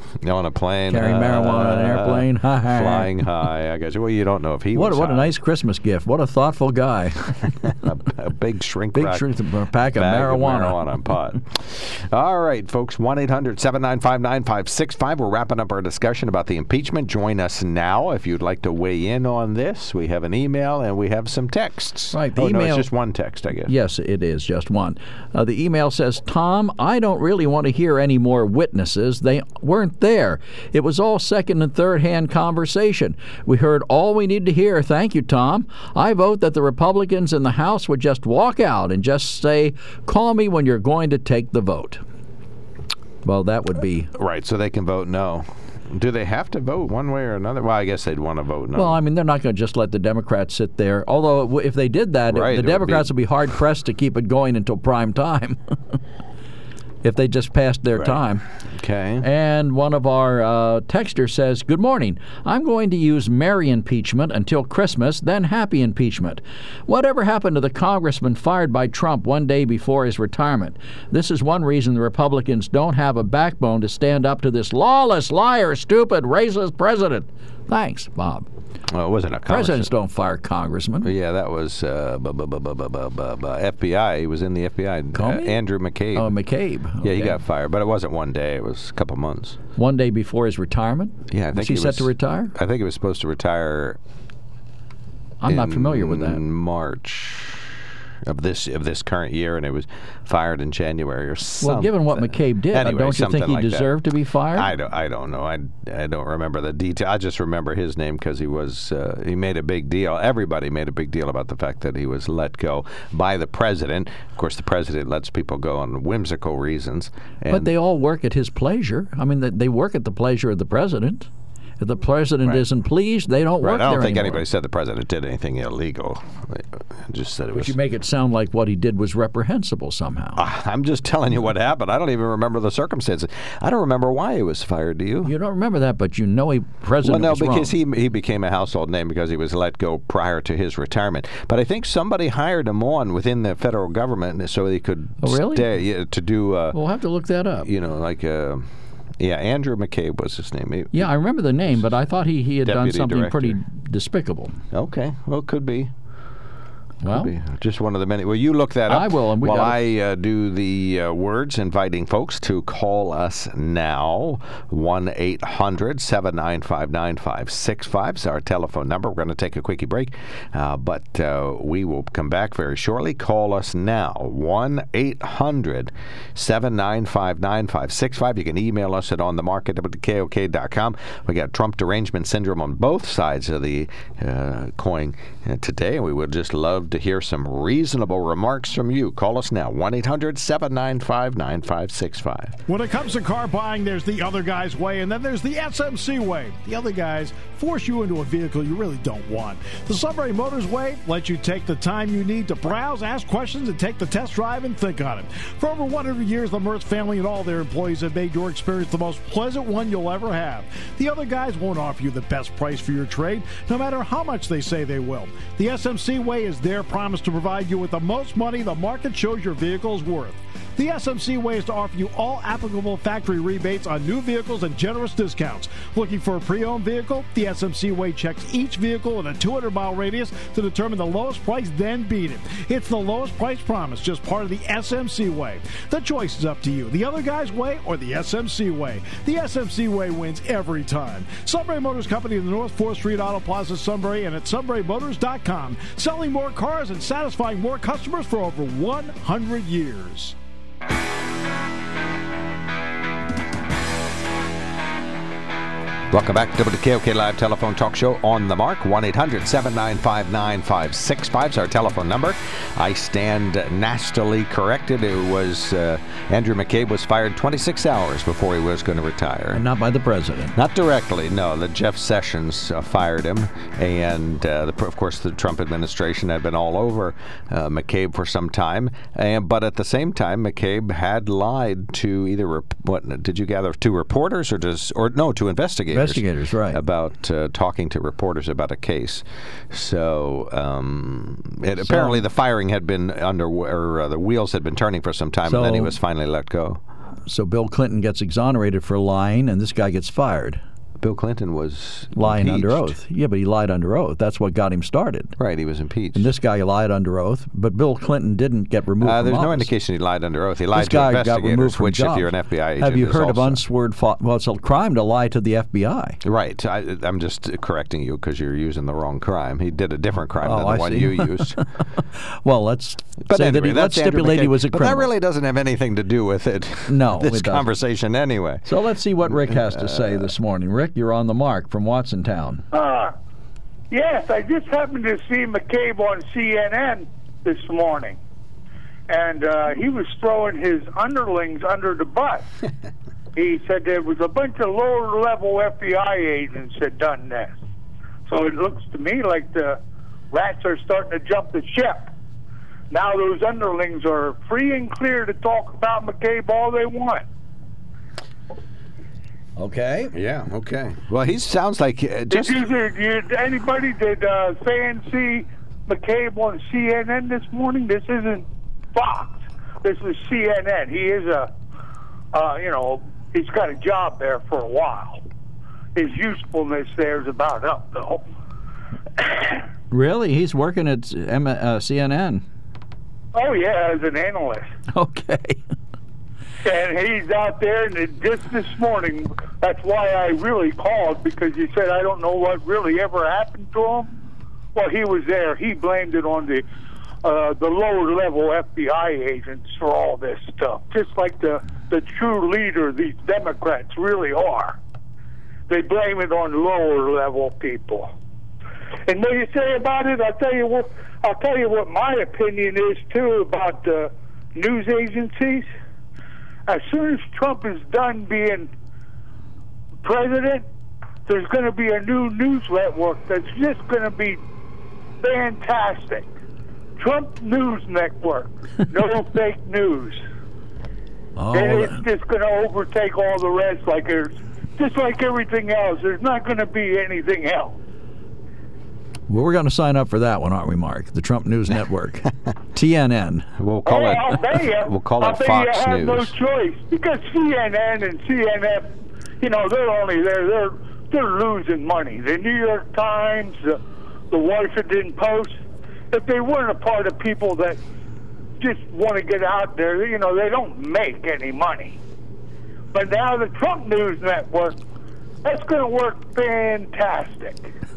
On a plane. Carrying uh, marijuana on an airplane. Flying high. I guess. Well, you don't know if he what, was What high. a nice Christmas gift. What a thoughtful guy. a, a big shrink Big wrap shrink pack of bag marijuana. Of marijuana pot. All right, folks. one eight hundred seven nine five nine five six five. We're wrapping up our discussion about the impeachment. Join us now if you'd like to weigh in on this. We have an email and we have some texts. Right. The oh, email, no, it's just one text, I guess. Yes, it is just one. Uh, the email says, Tom, I don't really want to hear any more witnesses. They weren't there. It was all second and third hand conversation. We heard all we need to hear. Thank you, Tom. I vote that the Republicans in the House would just walk out and just say, call me when you're going to take the vote. Well, that would be... Right, so they can vote no. Do they have to vote one way or another? Well, I guess they'd want to vote no. Well, I mean, they're not going to just let the Democrats sit there. Although, if they did that, right, the Democrats would be, would be hard-pressed to keep it going until prime time. If they just passed their right. time. Okay. And one of our uh, texters says, good morning. I'm going to use merry impeachment until Christmas, then happy impeachment. Whatever happened to the congressman fired by Trump one day before his retirement? This is one reason the Republicans don't have a backbone to stand up to this lawless, liar, stupid, racist president. Thanks, Bob. Well, it wasn't a Presidents don't fire congressmen. Yeah, that was uh, bu- bu- bu- bu- bu- bu- bu- bu- F B I. He was in the F B I. Uh, Comey? Andrew McCabe. Oh, McCabe. Yeah, Okay. he got fired, but it wasn't one day. It was a couple months. One day before his retirement? Yeah, I think was he, he set was, to retire? I think he was supposed to retire. I'm not familiar with that. In March of this of this current year, and it was fired in January or something. Well, given what McCabe did, anyway, don't you think he like deserved that. to be fired? I don't. I don't know. I, I don't remember the detail. I just remember his name because he was uh, he made a big deal. Everybody made a big deal about the fact that he was let go by the president. Of course, the president lets people go on whimsical reasons. And but they all work at his pleasure. I mean, they work at the pleasure of the president. If the president right. isn't pleased, they don't right. work there I don't think anymore. anybody said the president did anything illegal. They just said it But was. you make it sound like what he did was reprehensible somehow. Uh, I'm just telling you what happened. I don't even remember the circumstances. I don't remember why he was fired. Do you? You don't remember that, but you know a president Well, no, was because wrong. he he became a household name because he was let go prior to his retirement. But I think somebody hired him on within the federal government so he could Oh, really? stay yeah, to do. Uh, We'll have to look that up. you know, like. Uh, Yeah, Andrew McCabe was his name. He, Yeah, I remember the name, but I thought he, he had done Deputy something director. pretty despicable. Okay, well, could be. Well, Could be. Just one of the many. Well, you look that up. I will, and we while gotta- I uh, do the uh, words, inviting folks to call us now. one eight hundred seven nine five nine five six five is our telephone number. We're going to take a quickie break, uh, but uh, we will come back very shortly. Call us now. one eight hundred seven nine five nine five six five. You can email us at on the market at K O K dot com. We got Trump derangement syndrome on both sides of the uh, coin uh, today, and we would just love to hear some reasonable remarks from you. Call us now, one eight hundred seven nine five nine five six five. When it comes to car buying, there's the other guy's way, and then there's the S M C way. The other guys force you into a vehicle you really don't want. The Sunbury Motors way lets you take the time you need to browse, ask questions, and take the test drive and think on it. For over one hundred years, the Mertz family and all their employees have made your experience the most pleasant one you'll ever have. The other guys won't offer you the best price for your trade, no matter how much they say they will. The S M C way is their promise to provide you with the most money the market shows your vehicle is worth. The S M C way is to offer you all applicable factory rebates on new vehicles and generous discounts. Looking for a pre-owned vehicle? The S M C way checks each vehicle in a two hundred mile radius to determine the lowest price, then beat it. It's the lowest price promise, just part of the S M C way. The choice is up to you. The other guy's way or the S M C way. The S M C way wins every time. Sunbury Motors Company in the North fourth Street Auto Plaza, Sunbury, and at sunbury motors dot com. Selling more cars and satisfying more customers for over one hundred years. Welcome back to the K O K Live Telephone Talk Show on the Mark. one eight hundred seven nine five nine five six five is our telephone number. I stand nastily corrected. It was uh, Andrew McCabe was fired twenty-six hours before he was going to retire. and not by the president. Not directly, no. The Jeff Sessions uh, fired him, and uh, the, of course the Trump administration had been all over uh, McCabe for some time. And but at the same time, McCabe had lied to either rep- what did you gather to reporters or just or no to investigators. Investigators, right. About uh, talking to reporters about a case. So, um, it, So- apparently the firing had been under, or uh, the wheels had been turning for some time, and then he So- was finally let go. So Bill Clinton gets exonerated for lying, and this guy gets fired. Bill Clinton was lying impeached. under oath. Yeah, but he lied under oath. That's what got him started. Right, he was impeached. And this guy lied under oath, but Bill Clinton didn't get removed uh, from There's office. no indication he lied under oath. He lied this to guy investigators, got removed from which jobs. if you're an F B I agent Have you is heard of also. unsworn fought? Well, it's a crime to lie to the F B I. Right. I, I'm just correcting you because you're using the wrong crime. He did a different crime Oh, than the I one see. you used. Well, let's But say anyway, that he, that's let's Andrew stipulate he McCabe. was a But criminal. that really doesn't have anything to do with it. No, this it doesn't. conversation anyway. So let's see what Rick has to say this morning. Rick, you're on the mark from Watsontown. Uh, yes, I just happened to see McCabe on C N N this morning, and uh, he was throwing his underlings under the bus. He said there was a bunch of lower-level F B I agents had done this. So it looks to me like the rats are starting to jump the ship. Now those underlings are free and clear to talk about McCabe all they want. Okay. Yeah, okay. Well, he sounds like uh, just... Did you, did anybody, did uh, fans see McCabe on C N N this morning? This isn't Fox. This is C N N. He is a, uh, you know, he's got a job there for a while. His usefulness there is about up, though. Really? He's working at M- uh, C N N? Oh, yeah, as an analyst. Okay. And he's out there, and just this morning, that's why I really called, because he said, I don't know what really ever happened to him. Well, he was there. He blamed it on the uh, the lower-level F B I agents for all this stuff, just like the, the true leader these Democrats really are. They blame it on lower-level people. And what do you say about it? I'll tell you what. I'll tell you what my opinion is too about the news agencies. As soon as Trump is done being president, there's going to be a new news network that's just going to be fantastic. Trump News Network. No fake news. Oh, And it's just going to overtake all the rest, like there's, just like everything else. There's not going to be anything else. well, we're going to sign up for that one, aren't we, Mark? The Trump News Network. T N N. We'll call oh, it. I'll bet you. We'll call I'll it bet Fox you have News. no choice, because C N N and C N N, you know, they're only there. They're they're losing money. The New York Times, the, the Washington Post, if they weren't a part of people that just want to get out there, you know, they don't make any money. But now the Trump News Network, that's going to work fantastic.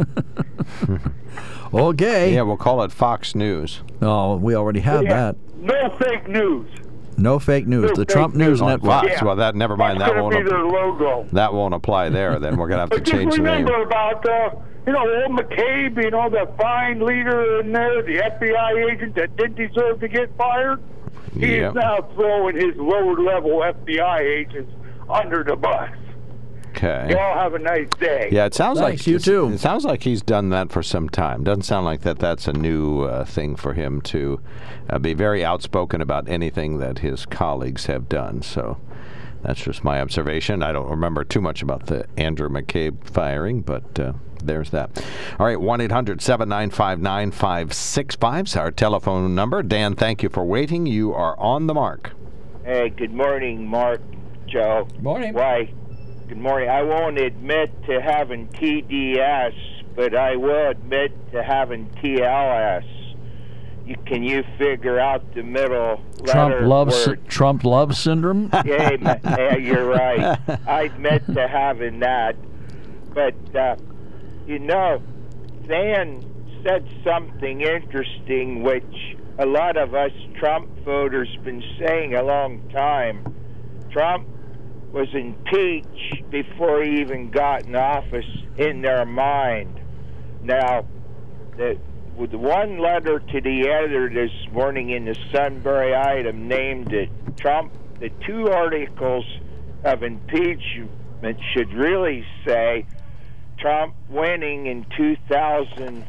Okay. Yeah, we'll call it Fox News. Oh, we already have Yeah. that. No fake news. No fake news. No the fake Trump news News on Network. Fox. Well, that never mind. That's That going to won't. be their logo. That won't apply there. Then we're gonna have to But just change the name. remember about, uh, you know, old McCabe, you know, the fine leader in there, the F B I agent that didn't deserve to get fired. He Yep. is now throwing his lower-level F B I agents under the bus. Okay. Y'all have a nice day. Yeah, it sounds Thanks, like you it's- too. It sounds like he's done that for some time. Doesn't sound like that. That's a new uh, thing for him to uh, be very outspoken about anything that his colleagues have done. So that's just my observation. I don't remember too much about the Andrew McCabe firing, but uh, there's that. All right, one eight hundred seven nine five nine five six five is our telephone number. Dan, thank you for waiting. You are on the mark. Hey, good morning, Mark, Joe. Morning. Why, good morning. I won't admit to having T D S, but I will admit to having T L S. You, can you figure out the middle Trump letter loves word? Trump love syndrome. Yeah, ma- yeah, you're right. I admit to having that. But, uh, you know, Van said something interesting, which a lot of us Trump voters been saying a long time. Trump was impeached before he even got in office in their mind. Now, the, with one letter to the editor this morning in the Sunbury item named it Trump, the two articles of impeachment should really say Trump winning in two thousand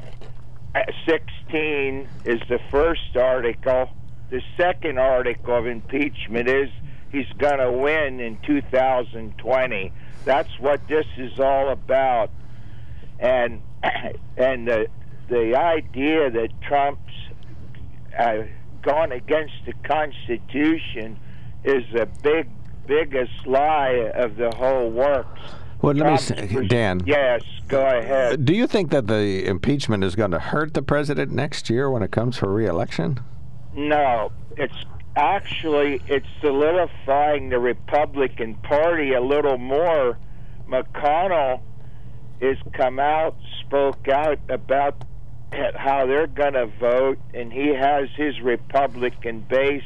sixteen is the first article. The second article of impeachment is he's going to win in two thousand twenty. That's what this is all about. And and the the idea that Trump's uh, gone against the Constitution is a big biggest lie of the whole works. Well, let me Trump say, was- Dan. Yes, go ahead. Do you think that the impeachment is going to hurt the president next year when it comes for re-election? No, it's actually it's solidifying the Republican Party a little more. McConnell has come out, spoke out about how they're going to vote, and he has his Republican base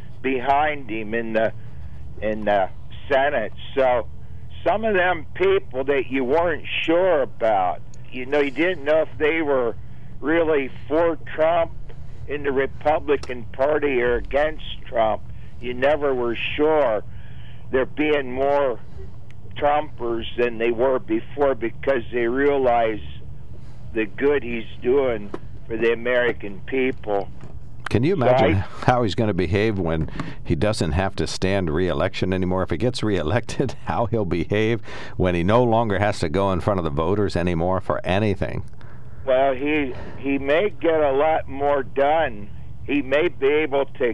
behind him in the in the Senate. So some of them people that you weren't sure about, you know, you didn't know if they were really for Trump in the Republican Party or against Trump. You never were sure. They're being more Trumpers than they were before because they realize the good he's doing for the American people. Can you imagine Right. how he's going to behave when he doesn't have to stand re-election anymore? If he gets re-elected, how he'll behave when he no longer has to go in front of the voters anymore for anything? Well, he he may get a lot more done. He may be able to,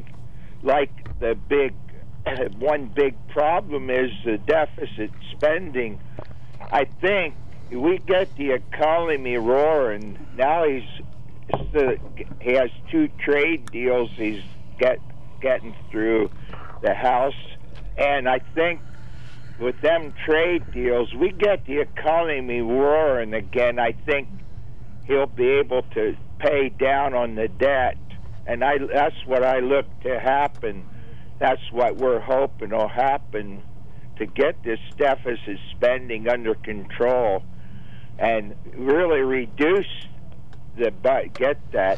like the big, one big problem is the deficit spending. I think we get the economy roaring. Now he's the, he has two trade deals he's get getting through the House, and I think with them trade deals, we get the economy roaring again. I think he'll be able to pay down on the debt, and I that's what I look to happen. That's what we're hoping will happen, to get this deficit spending under control and really reduce the but get that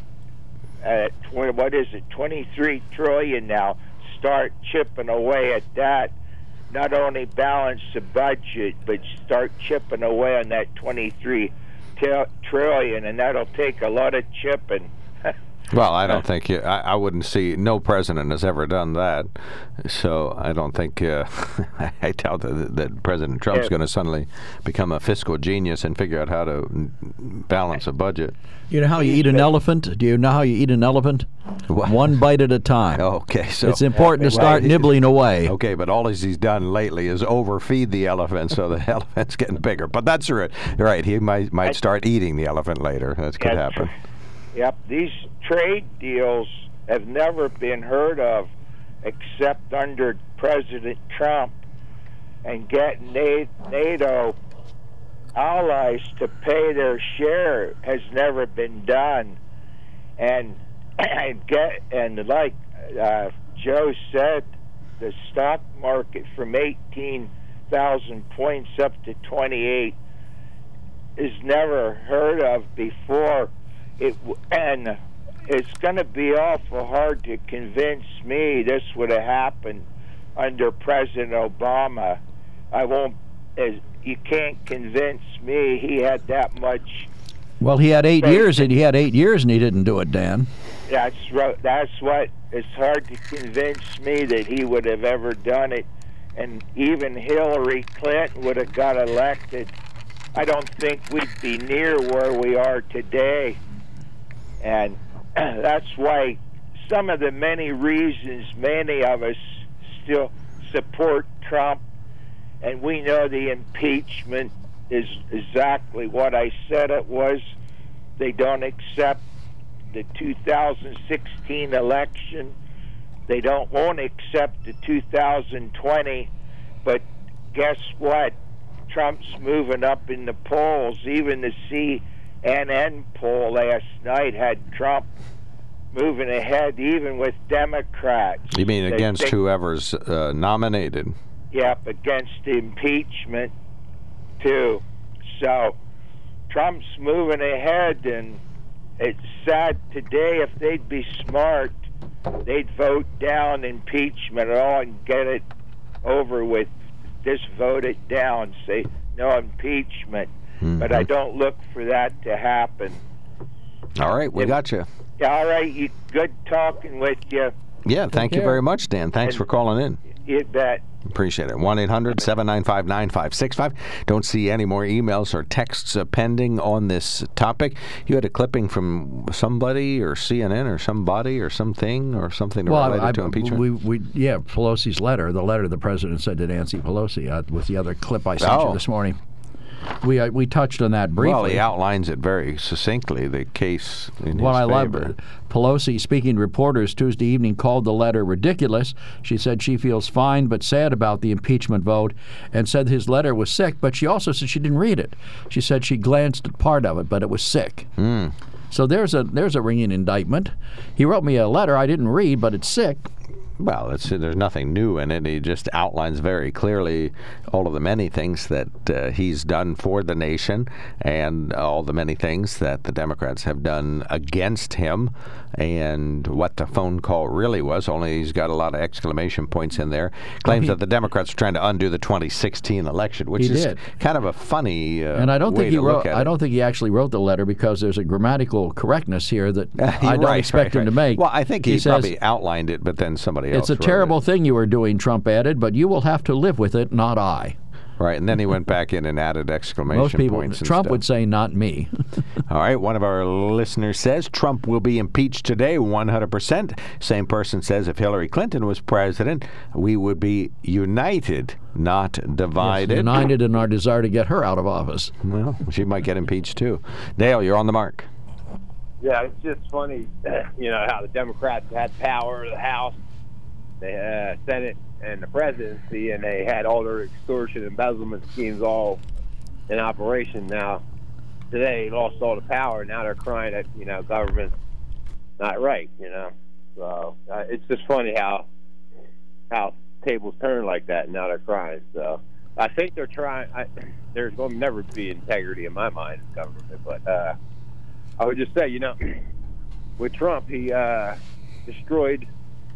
at tw- what is it, twenty-three trillion now. Start chipping away at that. Not only balance the budget, but start chipping away on that twenty-three trillion, and that'll take a lot of chipping. Well, I don't think you, I, I wouldn't see. No president has ever done that, so I don't think. Uh, I doubt that, that President Trump's Yeah. going to suddenly become a fiscal genius and figure out how to balance a budget. You know how you eat an elephant? Do you know how you eat an elephant? What? One bite at a time. Okay, so It's important to Well, start he- nibbling away. Okay, but all he's done lately is overfeed the elephant, so the elephant's getting bigger. But that's right. Right, he might might start eating the elephant later. That could Yeah, happen. Yep, these trade deals have never been heard of except under President Trump, and getting NATO allies to pay their share has never been done. And and get and like uh, Joe said, the stock market from eighteen thousand points up to twenty-eight is never heard of before. It and it's going to be awful hard to convince me this would have happened under President Obama. I won't. As, you can't convince me he had that much. Well, he had eight Faith. years, and he had eight years, and he didn't do it, Dan. That's ro- that's what. It's hard to convince me that he would have ever done it, and even Hillary Clinton would have got elected. I don't think we'd be near where we are today. And that's why some of the many reasons many of us still support Trump, and we know the impeachment is exactly what I said it was. They don't accept the two thousand sixteen election. They don't won't accept the two thousand twenty, but guess what? Trump's moving up in the polls. Even the C N N poll last night had Trump moving ahead, even with Democrats. You mean They against think- whoever's uh, nominated? Yep, against impeachment, too. So Trump's moving ahead, and it's sad today. If they'd be smart, they'd vote down impeachment at all and get it over with. Just vote it down, say no impeachment. Mm-hmm. But I don't look for that to happen. All right, we If- got you. All right, you, good talking with you. Yeah, thank you care. very much, Dan. Thanks And- for calling in. You bet. Appreciate it. one eight hundred seven nine five nine five six five. Don't see any more emails or texts uh, pending on this topic. You had a clipping from somebody or C N N or somebody or something or something well, related I, to impeachment? We, we, yeah, Pelosi's letter, the letter the president said to Nancy Pelosi uh, was the other clip I sent oh. you this morning. We uh, we touched on that briefly. Well, he outlines it very succinctly, the case in what his I favor. love, Pelosi, speaking to reporters Tuesday evening, called the letter ridiculous. She said she feels fine but sad about the impeachment vote and said his letter was sick, but she also said she didn't read it. She said she glanced at part of it, but it was sick. Mm. So there's a there's a ringing indictment. He wrote me a letter I didn't read, but it's sick. Well, it's, there's nothing new in it. He just outlines very clearly all of the many things that uh, he's done for the nation and all the many things that the Democrats have done against him and what the phone call really was, only he's got a lot of exclamation points in there. Claims he, that the Democrats are trying to undo the twenty sixteen election, which is did. kind of a funny uh, and I don't way think he to wrote, look at I it. don't think he actually wrote the letter because there's a grammatical correctness here that I don't right, expect right, him right. to make. Well, I think he, he says, probably outlined it, but then somebody else it's a wrote terrible it. thing you are doing, Trump added, but you will have to live with it, not I. Right, and then he went back in and added exclamation Most people, points and Trump stuff. would say, not me. All right, one of our listeners says Trump will be impeached today, one hundred percent. Same person says if Hillary Clinton was president, we would be united, not divided. Yes, united in our desire to get her out of office. Well, she might get impeached too. Dale, you're on the mark. Yeah, it's just funny, you know, how the Democrats had power of the House, the uh, Senate, and the presidency, and they had all their extortion embezzlement schemes all in operation. Now, today, they lost all the power. Now they're crying that, you know, government's not right, you know. So uh, it's just funny how how tables turn like that, and now they're crying. So I think they're trying. I, there's going to never be integrity in my mind in government, but uh, I would just say, you know, with Trump, he uh, destroyed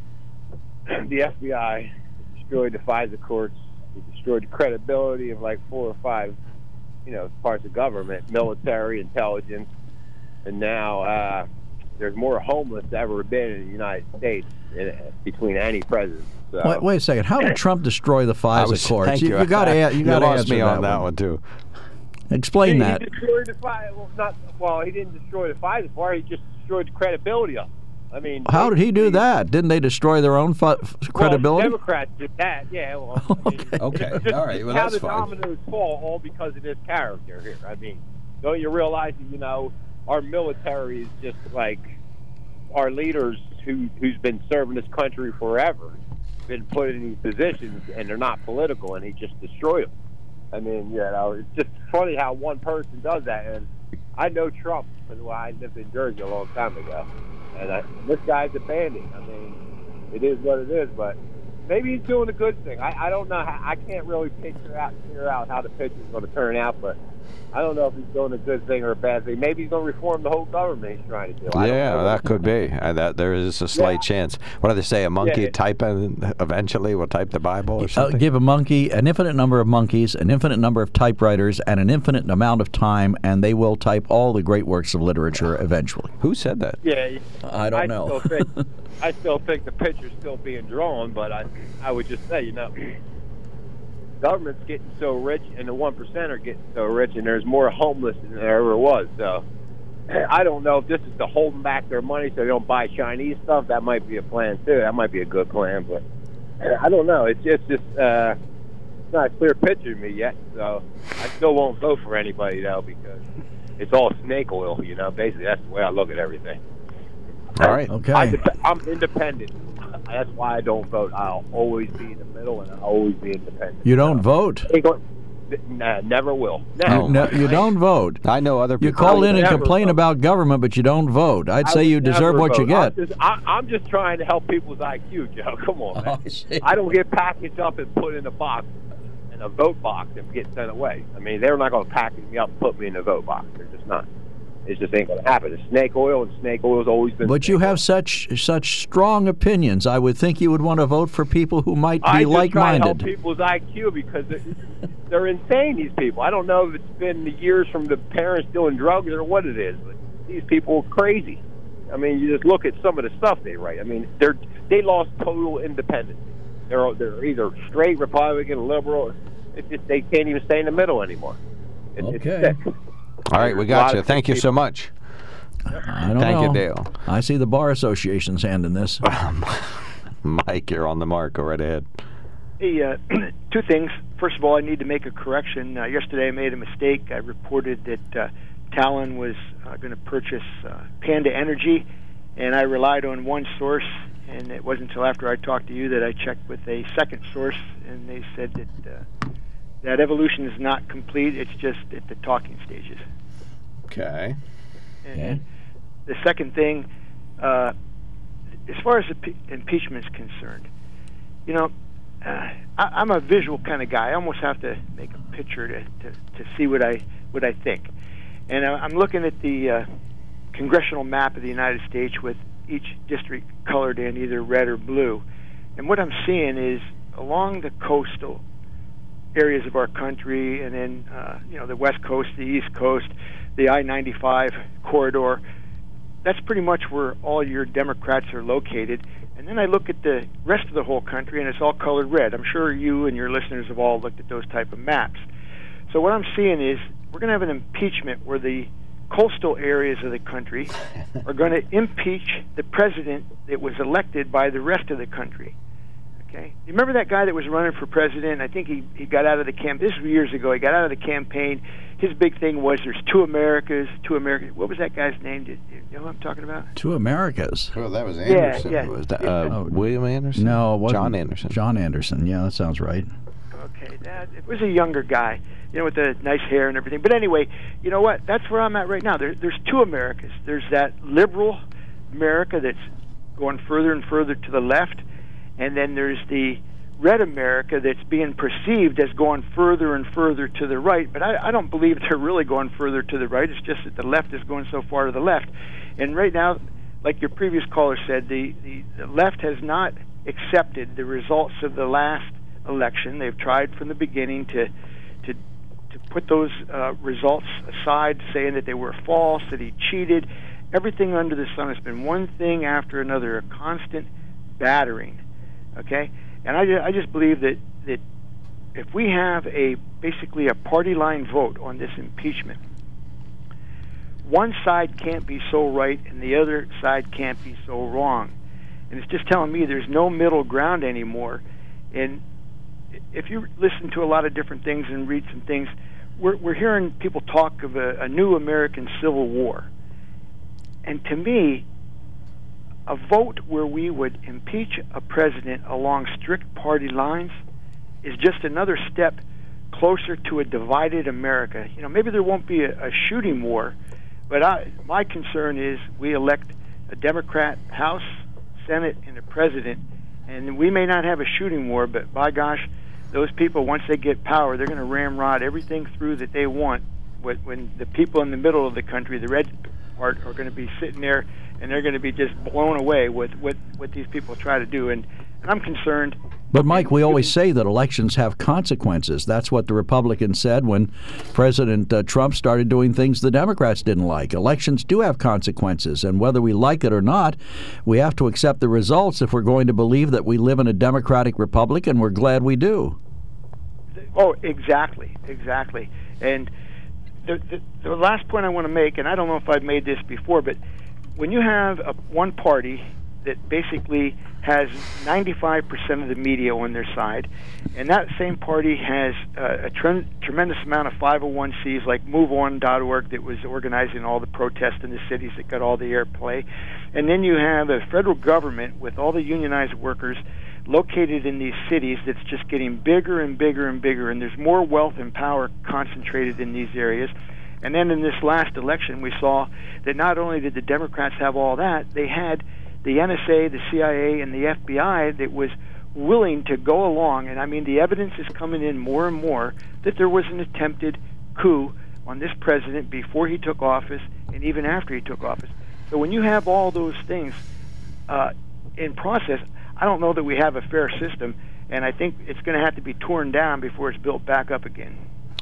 the F B I, destroyed the FISA courts, he destroyed the credibility of like four or five, you know, parts of government, military, intelligence, and now uh, there's more homeless than ever been in the United States in, between any president. So. Wait, wait a second. How did Trump destroy the FISA was, courts? Thank you, you. you got to you got to lost answer me that on that one. one too. Explain he, that. He destroyed the FISA. Well, not well. He didn't destroy the FISA part. He just destroyed the credibility of it. I mean, how did he do that? Didn't they destroy their own fu- credibility? Well, Democrats did that. Yeah. Well, I mean, Okay. it's just, All right. Well, how that's the fine. dominoes fall all because of this character here. I mean, don't you realize that, you know, our military is just like our leaders who who's been serving this country forever, been put in these positions, and they're not political, and he just destroyed them. I mean, you know, it's just funny how one person does that. And I know Trump, because well, I lived in Jersey a long time ago, and I, this guy's a bandit. I mean, it is what it is, but maybe he's doing a good thing. I, I don't know. How, I can't really picture out, figure out how the pitch is going to turn out, but I don't know if he's doing a good thing or a bad thing. Maybe he's going to reform the whole government he's trying to do. I Yeah, don't know. that could be. Uh, that there is a slight Yeah. chance. What do they say? A monkey Yeah. type and eventually will type the Bible or Uh, something. give a monkey an infinite number of monkeys, an infinite number of typewriters, and an infinite amount of time, and they will type all the great works of literature eventually. Who said that? Yeah, I don't I know. Still think, I still think the picture's still being drawn, but I, I would just say, you know, government's getting so rich, and the one percent are getting so rich, and there's more homeless than there ever was. So I don't know if this is to hold them back their money so they don't buy Chinese stuff. That might be a plan too. That might be a good plan, but I don't know. It's just, just uh, it's not a clear picture to me yet. So I still won't vote for anybody though, because it's all snake oil. You know, basically that's the way I look at everything. All right. Okay. I dep- I'm independent. That's why I don't vote. I'll always be in the middle, and I'll always be independent. You don't vote. Ain't going- Nah, never will. Never. You, no, you don't vote. I know other You people. call in and never complain vote. about government, but you don't vote. I'd I say would you deserve never what you vote. get. I'm just, I, I'm just trying to help people's I Q, Joe. Come on, man. Oh, I see. I don't get packaged up and put in a box, in a vote box, and get sent away. I mean, they're not going to package me up and put me in a vote box. They're just not. It just ain't going to happen. It's snake oil, and snake oil's always been. But you have such such strong opinions. I would think you would want to vote for people who might I be just try to help like-minded. people's I Q because they're, they're insane, these people. I don't know if it's been the years from the parents doing drugs or what it is, but these people are crazy. I mean, you just look at some of the stuff they write. I mean, they're they lost total independence. They're they're either straight Republican, liberal. It just, they can't even stay in the middle anymore. It, Okay. It's All right, we got you. Thank you so much. I don't Thank know. you, Dale. I see the Bar Association's hand in this. Mike, you're on the mark. Go right ahead. Hey, uh, two things. First of all, I need to make a correction. Uh, yesterday I made a mistake. I reported that uh, Talon was uh, going to purchase uh, Panda Energy, and I relied on one source, and it wasn't until after I talked to you that I checked with a second source, and they said that uh, that evolution is not complete. It's just at the talking stages. Okay. And Okay. the second thing, uh, as far as impe- impeachment is concerned, you know, uh, I, I'm a visual kind of guy. I almost have to make a picture to, to, to see what I what I think. And I, I'm looking at the uh, congressional map of the United States with each district colored in either red or blue. And what I'm seeing is along the coastal areas of our country, and then uh, you know, the West Coast, the East Coast, the I ninety-five corridor, that's pretty much where all your Democrats are located. And then I look at the rest of the whole country, and it's all colored red. I'm sure you and your listeners have all looked at those type of maps. So what I'm seeing is we're going to have an impeachment where the coastal areas of the country are going to impeach the president that was elected by the rest of the country. Okay, you remember that guy that was running for president? I think he, he got out of the camp. This was years ago. He got out of the campaign. His big thing was there's two Americas, two Americas. What was that guy's name? Do you know who I'm talking about? Two Americas. Oh, that was Anderson. Yeah, yeah. Was that, uh, William Anderson? No, it wasn't. John Anderson. John Anderson. Yeah, that sounds right. Okay, that it was a younger guy, you know, with the nice hair and everything. But anyway, you know what? That's where I'm at right now. There, there's two Americas. There's that liberal America that's going further and further to the left, and then there's the red America that's being perceived as going further and further to the right. But I, I don't believe they're really going further to the right. It's just that the left is going so far to the left. And right now, like your previous caller said, the, the, the left has not accepted the results of the last election. They've tried from the beginning to to to put those uh, results aside, saying that they were false, that he cheated. Everything under the sun has been one thing after another, a constant battering. Okay, and I just, I just believe that that if we have a basically a party line vote on this impeachment, one side can't be so right and the other side can't be so wrong, and it's just telling me there's no middle ground anymore. And if you listen to a lot of different things and read some things, we're, we're hearing people talk of a, a new American Civil War. And to me, a vote where we would impeach a president along strict party lines is just another step closer to a divided America. You know, maybe there won't be a, a shooting war, but I, my concern is we elect a Democrat House, Senate, and a president, and we may not have a shooting war, but by gosh, those people, once they get power, they're going to ramrod everything through that they want. When the people in the middle of the country, the red part, are going to be sitting there, and they're going to be just blown away with what, what these people try to do. And, and I'm concerned. But, Mike, we always say that elections have consequences. That's what the Republicans said when President uh, Trump started doing things the Democrats didn't like. Elections do have consequences, and whether we like it or not, we have to accept the results if we're going to believe that we live in a democratic republic, and we're glad we do. Oh, exactly, exactly. And the, the, the last point I want to make, and I don't know if I've made this before, but when you have a, one party that basically has ninety-five percent of the media on their side, and that same party has uh, a tre- tremendous amount of five oh one C's like move on dot org that was organizing all the protests in the cities that got all the airplay, and then you have a federal government with all the unionized workers located in these cities that's just getting bigger and bigger and bigger, and there's more wealth and power concentrated in these areas. And then in this last election, we saw that not only did the Democrats have all that, they had the N S A, the C I A, and the F B I that was willing to go along. And I mean, the evidence is coming in more and more that there was an attempted coup on this president before he took office and even after he took office. So when you have all those things uh, in process, I don't know that we have a fair system, and I think it's going to have to be torn down before it's built back up again.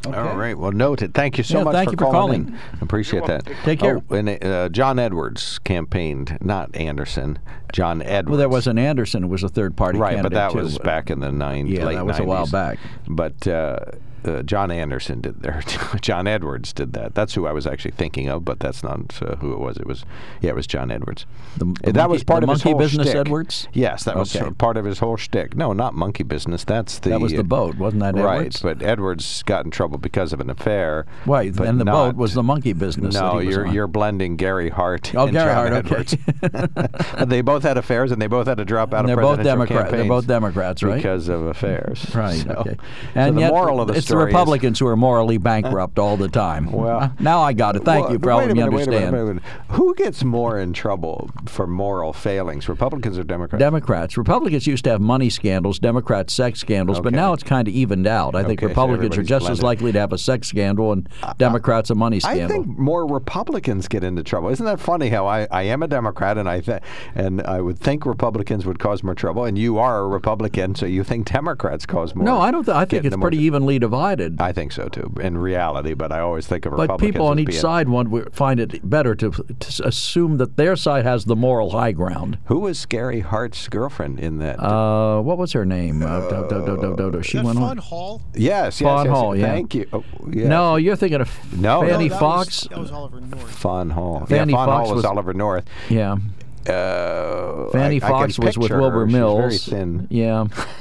Okay. All right. Well, noted. Thank you so Yeah, much thank for you for calling. calling. in. Appreciate that. Take care. Oh, and uh, John Edwards campaigned, not Anderson. John Edwards. Well, there was an Anderson who was a third-party right, candidate, but that too. was back in the nine, Yeah, late that was a while nineties. back. But uh, uh, John Anderson did there. John Edwards did that. That's who I was actually thinking of, but that's not uh, who it was. It was, yeah, it was John Edwards. The, the that monkey, was part the of his monkey whole business, shtick. Edwards? Yes, that was Okay. part of his whole shtick. No, not monkey business. That's the That was the boat, wasn't that right, Edwards? but Edwards got in trouble because of an affair. Right, but and the not, boat was the monkey business. No, that he was you're on. you're blending Gary Hart Oh, and Gary John Hart, Edwards. okay. They both had affairs, and they both had to drop out And of they're both presidential Democrat. They're campaigns both Democrats, right? because of affairs. Right. So, Okay. so And the yet, moral of the it's the story is- Republicans who are morally bankrupt all the time. Well, now I got it. Thank well, you for wait a helping me minute, wait a minute, understand. wait a minute. Who gets more in trouble for moral failings, Republicans or Democrats? Democrats. Republicans used to have money scandals, Democrats sex scandals, but Okay. now it's kind of evened out. I think Okay, so Republicans are everybody's just as blended. likely to have a sex scandal and Democrats a money scandal. I think more Republicans get into trouble. Isn't that funny how I, I am a Democrat and I th- and I would think Republicans would cause more trouble, and you are a Republican, so you think Democrats cause more. No, I don't. Th- I get think it's into more- pretty evenly divided. I think so too, in reality. But I always think of But Republicans people on as each being- side want would find it better to, to assume that their side has the moral high ground. Who was Gary Hart's girlfriend in that? Uh, what was her name? Uh, do, do, do, do, do, do. She Is that went Fun on. Hall? yes, yes, Fawn yes, Hall, yeah. Thank you. Oh, yes. No, you're thinking of No, no, Fanny that Fox. Was, that was Oliver North. Fawn Hall. Fanny yeah, Fawn Fox Hall was, was- Oliver North. Yeah, Uh, Fanny I, I Fox can was with picture Wilbur her. She's Mills. very thin. Yeah,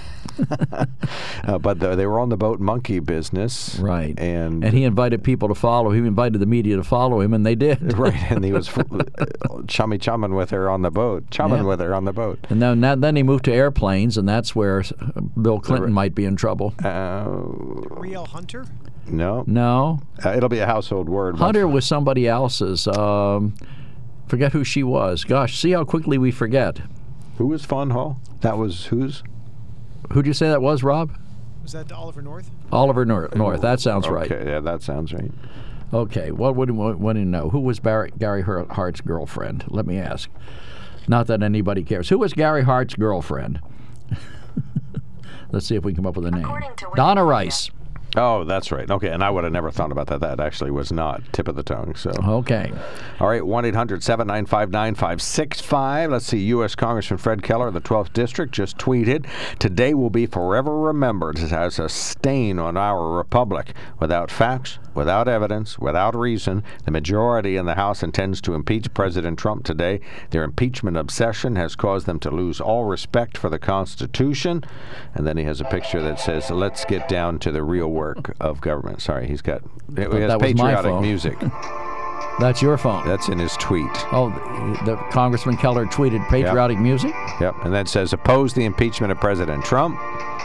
uh, but the, they were on the boat monkey business. right. And, and he invited people to follow. He invited the media to follow him, and they did. right, and he was chummy chumming with her on the boat, chumming Yeah. with her on the boat. And then, now- then he moved to airplanes, and that's where uh, Bill Clinton might be in trouble. Uh, Riel Hunter? no, No, uh, it'll be a household word. Hunter was somebody else's. Um, forget who she was. Gosh, see how quickly we forget. Who was Fawn Hall? That was whose? Who'd you say that was, Rob? Was that Oliver North? Oliver North. North. That sounds right. Okay, yeah, that sounds right. Okay, what would what, what do you know? Who was Barry, Gary Har- Hart's girlfriend? Let me ask. Not that anybody cares. Who was Gary Hart's girlfriend? Let's see if we can come up with a name. Donna Rice. Oh, that's right. Okay, and I would have never thought about that. That actually was not tip of the tongue. So, Okay. all right, one eight hundred seven nine five nine five six five. Let's see, U S Congressman Fred Keller of the twelfth District just tweeted, "Today will be forever remembered as a stain on our republic. Without facts, without evidence, without reason, the majority in the House intends to impeach President Trump today. Their impeachment obsession has caused them to lose all respect for the Constitution." And then he has a picture that says, "Let's get down to the real work of government." Sorry, he's got he has that was my patriotic phone. music. That's your phone. That's in his tweet. Oh, the, the Congressman Keller tweeted patriotic music? Yep, and that says, "Oppose the impeachment of President Trump."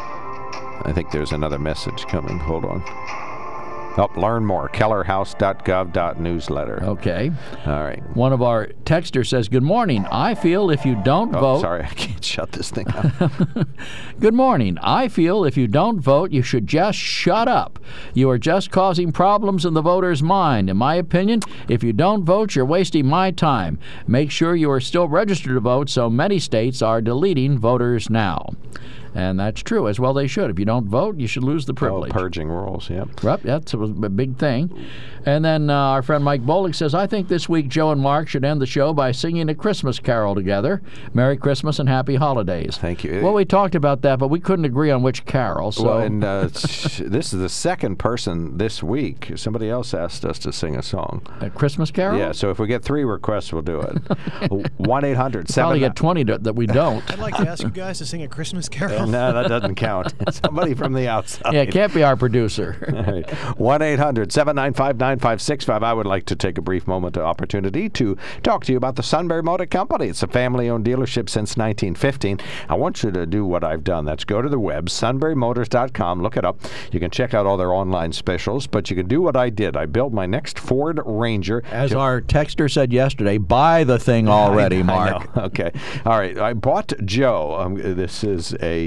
I think there's another message coming. Hold on. Oh, learn more. keller house dot gov dot newsletter. Okay. All right. One of our texters says, "Good morning. I feel if you don't Oh, vote..." sorry, I can't shut this thing up. Good morning. I feel if you don't vote, you should just shut up. You are just causing problems in the voter's mind. In my opinion, if you don't vote, you're wasting my time. Make sure you are still registered to vote, so many states are deleting voters now. And that's true, as well they should. If you don't vote, you should lose the Oh, privilege. purging rules, yep. Yep, that's a a big thing. And then uh, our friend Mike Bolick says, "I think this week Joe and Mark should end the show by singing a Christmas carol together. Merry Christmas and Happy Holidays." Thank you. Well, we talked about that, but we couldn't agree on which carol. So Well, and uh, this is the second person this week. Somebody else asked us to sing a song. a Christmas carol? Yeah, so if we get three requests, we'll do it. one eight hundred Probably seven get twenty to, that we don't. I'd like to ask you guys to sing a Christmas carol. No, that doesn't count. Somebody from the outside. Yeah, it can't be our producer. one eight hundred seven nine five nine five six five. I would like to take a brief moment of opportunity to talk to you about the Sunbury Motor Company. It's a family-owned dealership since nineteen fifteen. I want you to do what I've done. That's go to the web, sunbury motors dot com. Look it up. You can check out all their online specials, but you can do what I did. I built my next Ford Ranger. As to- our texter said yesterday, buy the thing already, I know, Mark. I know. Okay. All right. I bought Joe. Um, this is a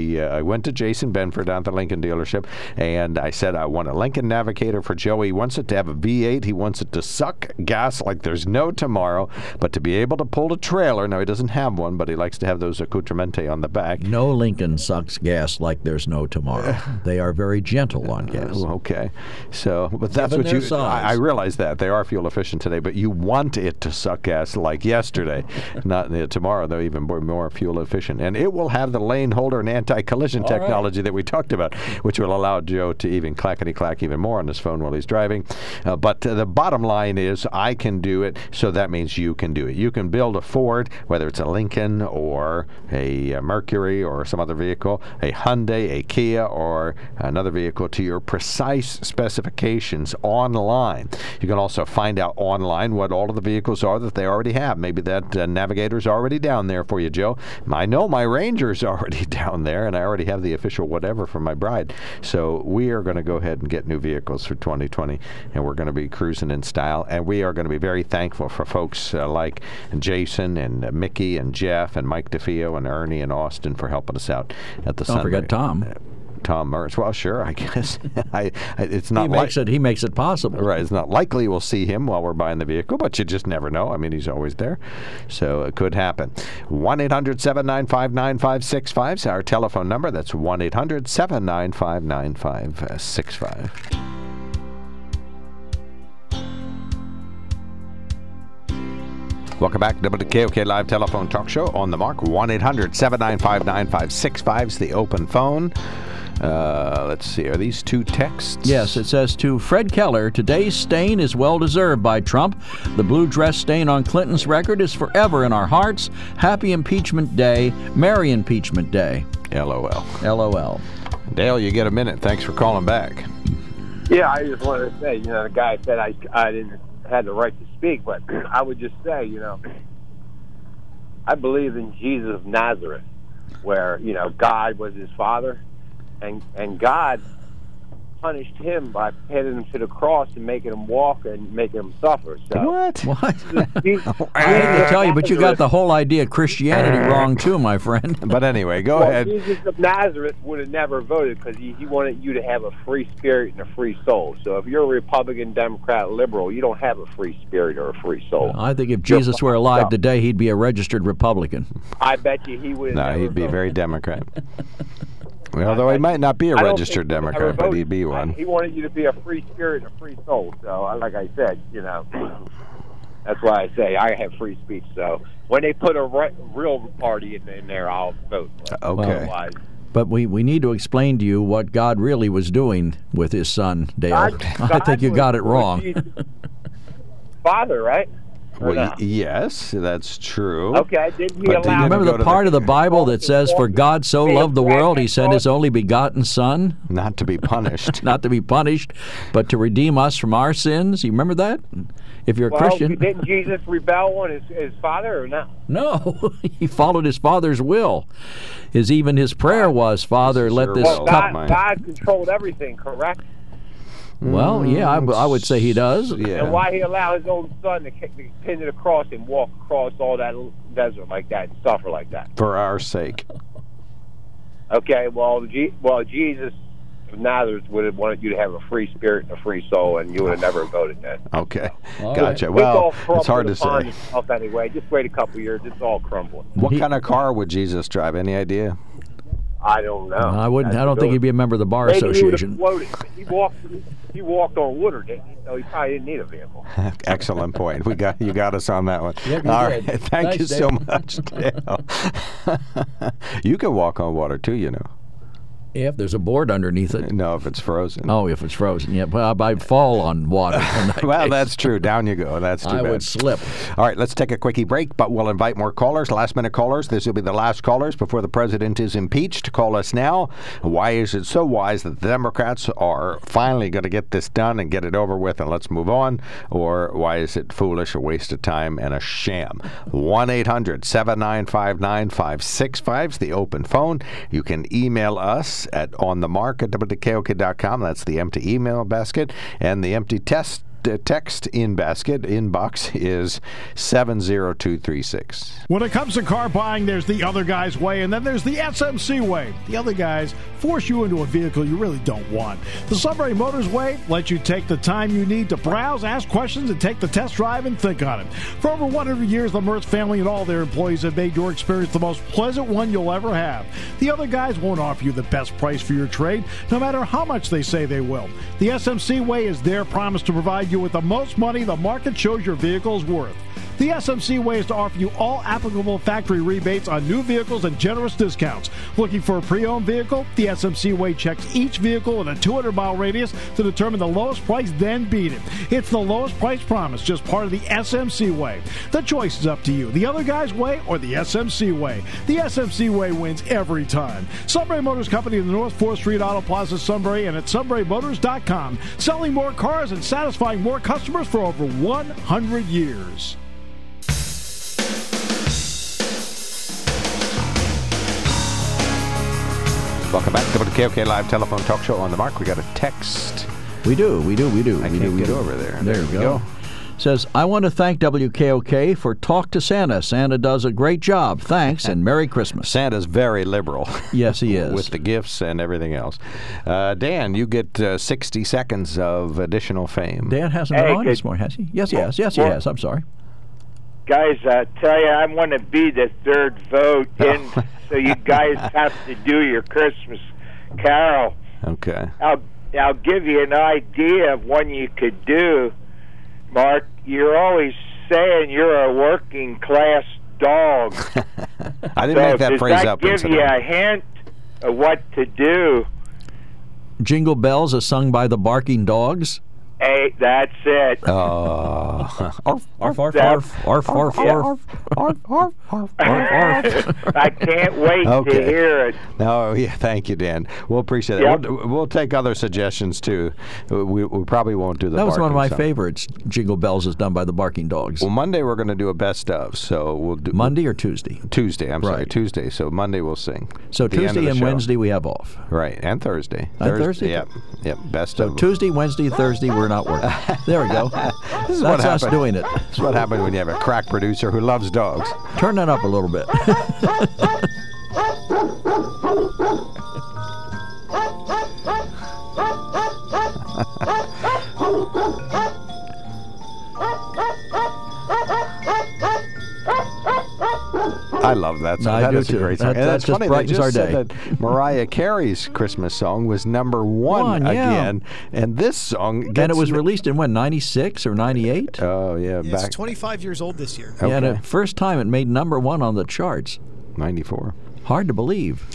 we uh, I went to Jason Benford down at the Lincoln dealership, and I said I want a Lincoln Navigator for Joe. He wants it to have a V eight. He wants it to suck gas like there's no tomorrow, but to be able to pull a trailer. Now, he doesn't have one, but he likes to have those accoutrements on the back. No Lincoln sucks gas like there's no tomorrow. They are very gentle on gas. Oh, okay. So, but that's Given what their you... size. I, I realize that. They are fuel efficient today, but you want it to suck gas like yesterday. Not uh, tomorrow, though, even more, more fuel efficient. And it will have the lane holder and anti-collision All technology right. that we talked about, which will allow Joe to even clackety-clack even more on his phone while he's driving. Uh, but uh, the bottom line is I can do it, so that means you can do it. You can build a Ford, whether it's a Lincoln or a, a Mercury or some other vehicle, a Hyundai, a Kia, or another vehicle to your precise specifications online. You can also find out online what all of the vehicles are that they already have. Maybe that uh, Navigator's already down there for you, Joe. I know my Ranger's already down there, and I already have the official whatever for my bride. So we are going to go ahead and get new vehicles for twenty twenty, and we're going to be cruising in style. And we are going to be very thankful for folks uh, like Jason and uh, Mickey and Jeff and Mike DeFeo and Ernie and Austin for helping us out at the Don't Sunbury. forget Tom. Uh, Tom Mertz. Well, sure, I guess. I, I, it's not He makes li- it. He makes it possible. Right. It's not likely we'll see him while we're buying the vehicle, but you just never know. I mean, he's always there. So it could happen. one eight hundred seven nine five nine five six five is our telephone number. That's one eight hundred seven nine five nine five six five. Welcome back to W K O K Live Telephone Talk Show on the Mark. one eight hundred seven nine five nine five six five is the open phone. Uh, let's see. Are these two texts? Yes, it says to Fred Keller, today's stain is well-deserved by Trump. The blue dress stain on Clinton's record is forever in our hearts. Happy Impeachment Day. Merry Impeachment Day. L O L. L O L. Dale, you get a minute. Thanks for calling back. Yeah, I just wanted to say, you know, the guy said I, I didn't have the right to speak, but I would just say, you know, I believe in Jesus of Nazareth, where, you know, God was his father, and and God punished him by pinning him to the cross and making him walk and making him suffer. So What? What? Jesus, I hate to tell you, but you got the whole idea of Christianity wrong too, my friend. But anyway, go well, ahead. Jesus of Nazareth would have never voted because he, he wanted you to have a free spirit and a free soul. So if you're a Republican, Democrat, liberal, you don't have a free spirit or a free soul. I think if Jesus were alive today, he'd be a registered Republican. I bet you he would. No, he'd be very Democrat. Although he might not be a I don't registered think he would Democrat, ever but vote. he'd be one. I- He wanted you to be a free spirit and a free soul. So, uh, like I said, you know, that's why I say I have free speech. So when they put a re- real party in, in there, I'll vote. Okay. Otherwise, But we, we need to explain to you what God really was doing with his son, Dale. God- I God think you was- got it was wrong. Jesus' Father, right? Or Well, no? y- yes, that's true. Okay, didn't he But did allow? you Remember go the to part of the Bible that says, "For God so loved the world, he sent his only begotten Son, Not to be punished. not to be punished, but to redeem us from our sins." You remember that? If you're a Well, Christian. didn't Jesus rebel on his, his father or not? No, he followed his Father's will. His even his prayer was, "Father, let your this will, Well, cup." God, God controlled everything, correct? Well, yeah, I, I would say he does. Yeah. And why he allowed his own son to kick the pin to the cross and walk across all that desert like that and suffer like that? For our sake. Okay, well, G- well, Jesus of Nazareth would have wanted you to have a free spirit and a free soul, and you would have never voted that. Okay. All Gotcha. right. Well, it's, all it's hard to crumbling say. upon itself anyway. Just wait a couple years; it's all crumbling. What He- kind of car would Jesus drive? Any idea? I don't know. I wouldn't. That's I don't the think he'd good- be a member of the Bar Maybe he would have Association. floated. He walked. He walked on water, didn't he? So he probably didn't need a vehicle. Excellent point. We got you got us on that one. Yep, you All did. right. Thank Thanks, you so Dale. much, Dale. You can walk on water too, you know. Yeah, if there's a board underneath it. No, if it's frozen. Oh, if it's frozen. Yeah, well, I'd fall on water. in that Well, case. that's true. Down you go. That's too I bad. would slip. All right, let's take a quickie break, but we'll invite more callers, last-minute callers. This will be the last callers before the president is impeached. Call us now. Why is it so wise that the Democrats are finally going to get this done and get it over with and let's move on? Or why is it foolish, a waste of time, and a sham? one eight hundred seven nine five nine five six five is the open phone. You can email us at on the mark at W K O K dot com. That's the empty email basket. And the empty test t- text in basket inbox is seven zero two three six. When it comes to car buying, there's the other guy's way, and then there's the S M C way. The other guys force you into a vehicle you really don't want. The Sunbury Motors way lets you take the time you need to browse, ask questions, and take the test drive and think on it. For over one hundred years, the Mertz family and all their employees have made your experience the most pleasant one you'll ever have. The other guys won't offer you the best price for your trade, no matter how much they say they will. The S M C way is their promise to provide you with the most money the market shows your vehicle is worth. The S M C way is to offer you all applicable factory rebates on new vehicles and generous discounts. Looking for a pre-owned vehicle? The S M C way checks each vehicle in a two hundred mile radius to determine the lowest price, then beat it. It's the lowest price promise, just part of the S M C way. The choice is up to you. The other guy's way or the S M C way. The S M C way wins every time. Sunbury Motors Company in the North fourth Street Auto Plaza, Sunbury, and at sunbury motors dot com. Selling more cars and satisfying more customers for over one hundred years. Welcome back to the W K O K Live Telephone Talk Show on the Mark. We got a text. We do, we do, we do. I we can't do, we get do. over there. There, There we we go. go. Says, I want to thank W K O K for Talk to Santa. Santa does a great job. Thanks, and Merry Christmas. Santa's very liberal. Yes, he is. With the gifts and everything else. Uh, Dan, you get uh, sixty seconds of additional fame. Dan hasn't Hey, been on good- this morning, has he? Yes, he has. Yes, he Well- has. I'm sorry. Guys, I tell you, I want to be the third vote in, so you guys have to do your Christmas carol. Okay. I'll I'll give you an idea of one you could do, Mark. You're always saying you're a working class dog. I didn't so make that does phrase that up. give you incidentally. a hint of what to do? Jingle Bells is sung by the Barking Dogs. Hey, that's it. Oh. Arf, Arf, arf, That- arf, arf, arf, Yeah. arf. arf, arf, arf, I can't wait Okay. to hear it. No, yeah, thank you, Dan. We'll appreciate it. Yep. We'll, we'll take other suggestions too. We, we probably won't do the. That was one of my barking song. favorites. Jingle Bells is done by the Barking Dogs. Well, Monday we're going to do a best of, so we'll do Monday or Tuesday? Tuesday. I'm sorry, Right. Tuesday. So Monday we'll sing. So At the end of Tuesday the and show. Wednesday we have off. Right, and Thursday. And Thursday? Yep, yep. Best So of. Tuesday, Wednesday, Thursday we're not working. There we go. This is That's what us happened. doing it. This is what happened when you have a crack producer who loves dogs. Turn that up a little bit. I love that song. I That do is a too. great song. That- and that it's just funny, they brightens just our said day. that Mariah Carey's Christmas song was number one, One, yeah. again, and this song gets And it was released in, what, ninety-six or ninety-eight? Oh, yeah, Yeah, it's back twenty-five years old this year. Yeah, and okay. the first time it made number one on the charts. ninety-four. Hard to believe.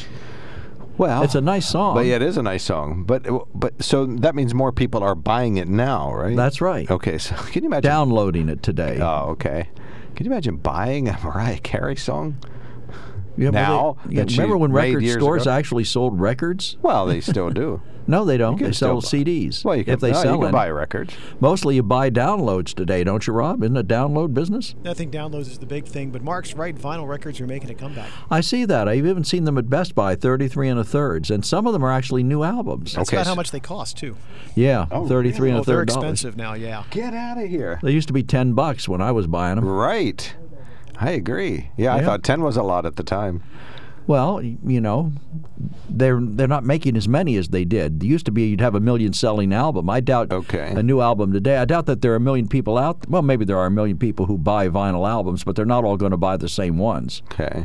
Well, It's a nice song. But yeah, it is a nice song. But but so that means more people are buying it now, right? That's right. Okay, so can you imagine Downloading it today. Oh, okay. Can you imagine buying a Mariah Carey song? Yeah, well, now they- yeah, that she remember when made record years stores ago? actually sold records? Well, they still do. No, they don't. You can They sell still buy- C Ds. Well, you can, if they no, sell you can any. buy records. Mostly you buy downloads today, don't you, Rob? Isn't it a download business? I think downloads is the big thing, but Mark's right. Vinyl records are making a comeback. I see that. I've even seen them at Best Buy, thirty-three and a thirds, and some of them are actually new albums. That's Okay, about so- how much they cost too. Yeah, Oh, thirty-three Oh, and a they're third dollars. expensive now. Yeah. Get out of here. They used to be ten bucks when I was buying them. Right. I agree. Yeah, I Yeah. thought ten was a lot at the time. Well, y- you know, they're they're not making as many as they did. It used to be you'd have a million selling album. I doubt Okay. a new album today. I doubt that there are a million people out. Well, maybe there are a million people who buy vinyl albums, but they're not all going to buy the same ones. Okay.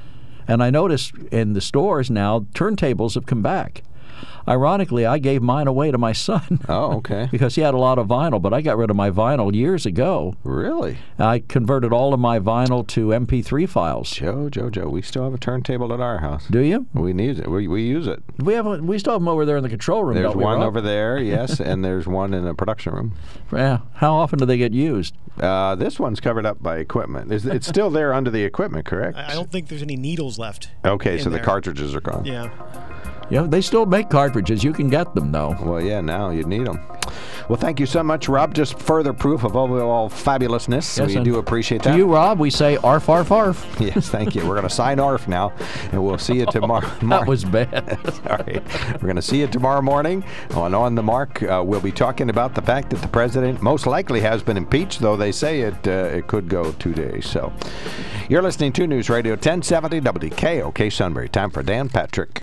And I notice in the stores now, turntables have come back. Ironically, I gave mine away to my son. Oh, okay. Because he had a lot of vinyl, but I got rid of my vinyl years ago. Really? I converted all of my vinyl to M P three files. Joe, Joe, Joe, we still have a turntable at our house. Do you? We need it. We, we use it. We have. A, we still have them over there in the control room. There's don't we, one Rob? over there, yes, and there's one in the production room. Yeah. How often do they get used? Uh, this one's covered up by equipment. Is, it's still there under the equipment, correct? I I don't think there's any needles left. Okay, in so the there. cartridges are gone. Yeah. Yeah, they still make cartridges. You can get them though. Well, yeah, now you need them. Well, thank you so much, Rob. Just further proof of overall fabulousness. Yes, we and do appreciate to that. you, Rob, we say arf, arf, arf. Yes, thank you. We're going to sign arf now, and we'll see you tomorrow. That was bad. Sorry. We're going to see you tomorrow morning on On the Mark. Uh, we'll be talking about the fact that the president most likely has been impeached, though they say it uh, it could go two days. So, you're listening to News Radio ten seventy W K O K Sunbury. Time for Dan Patrick.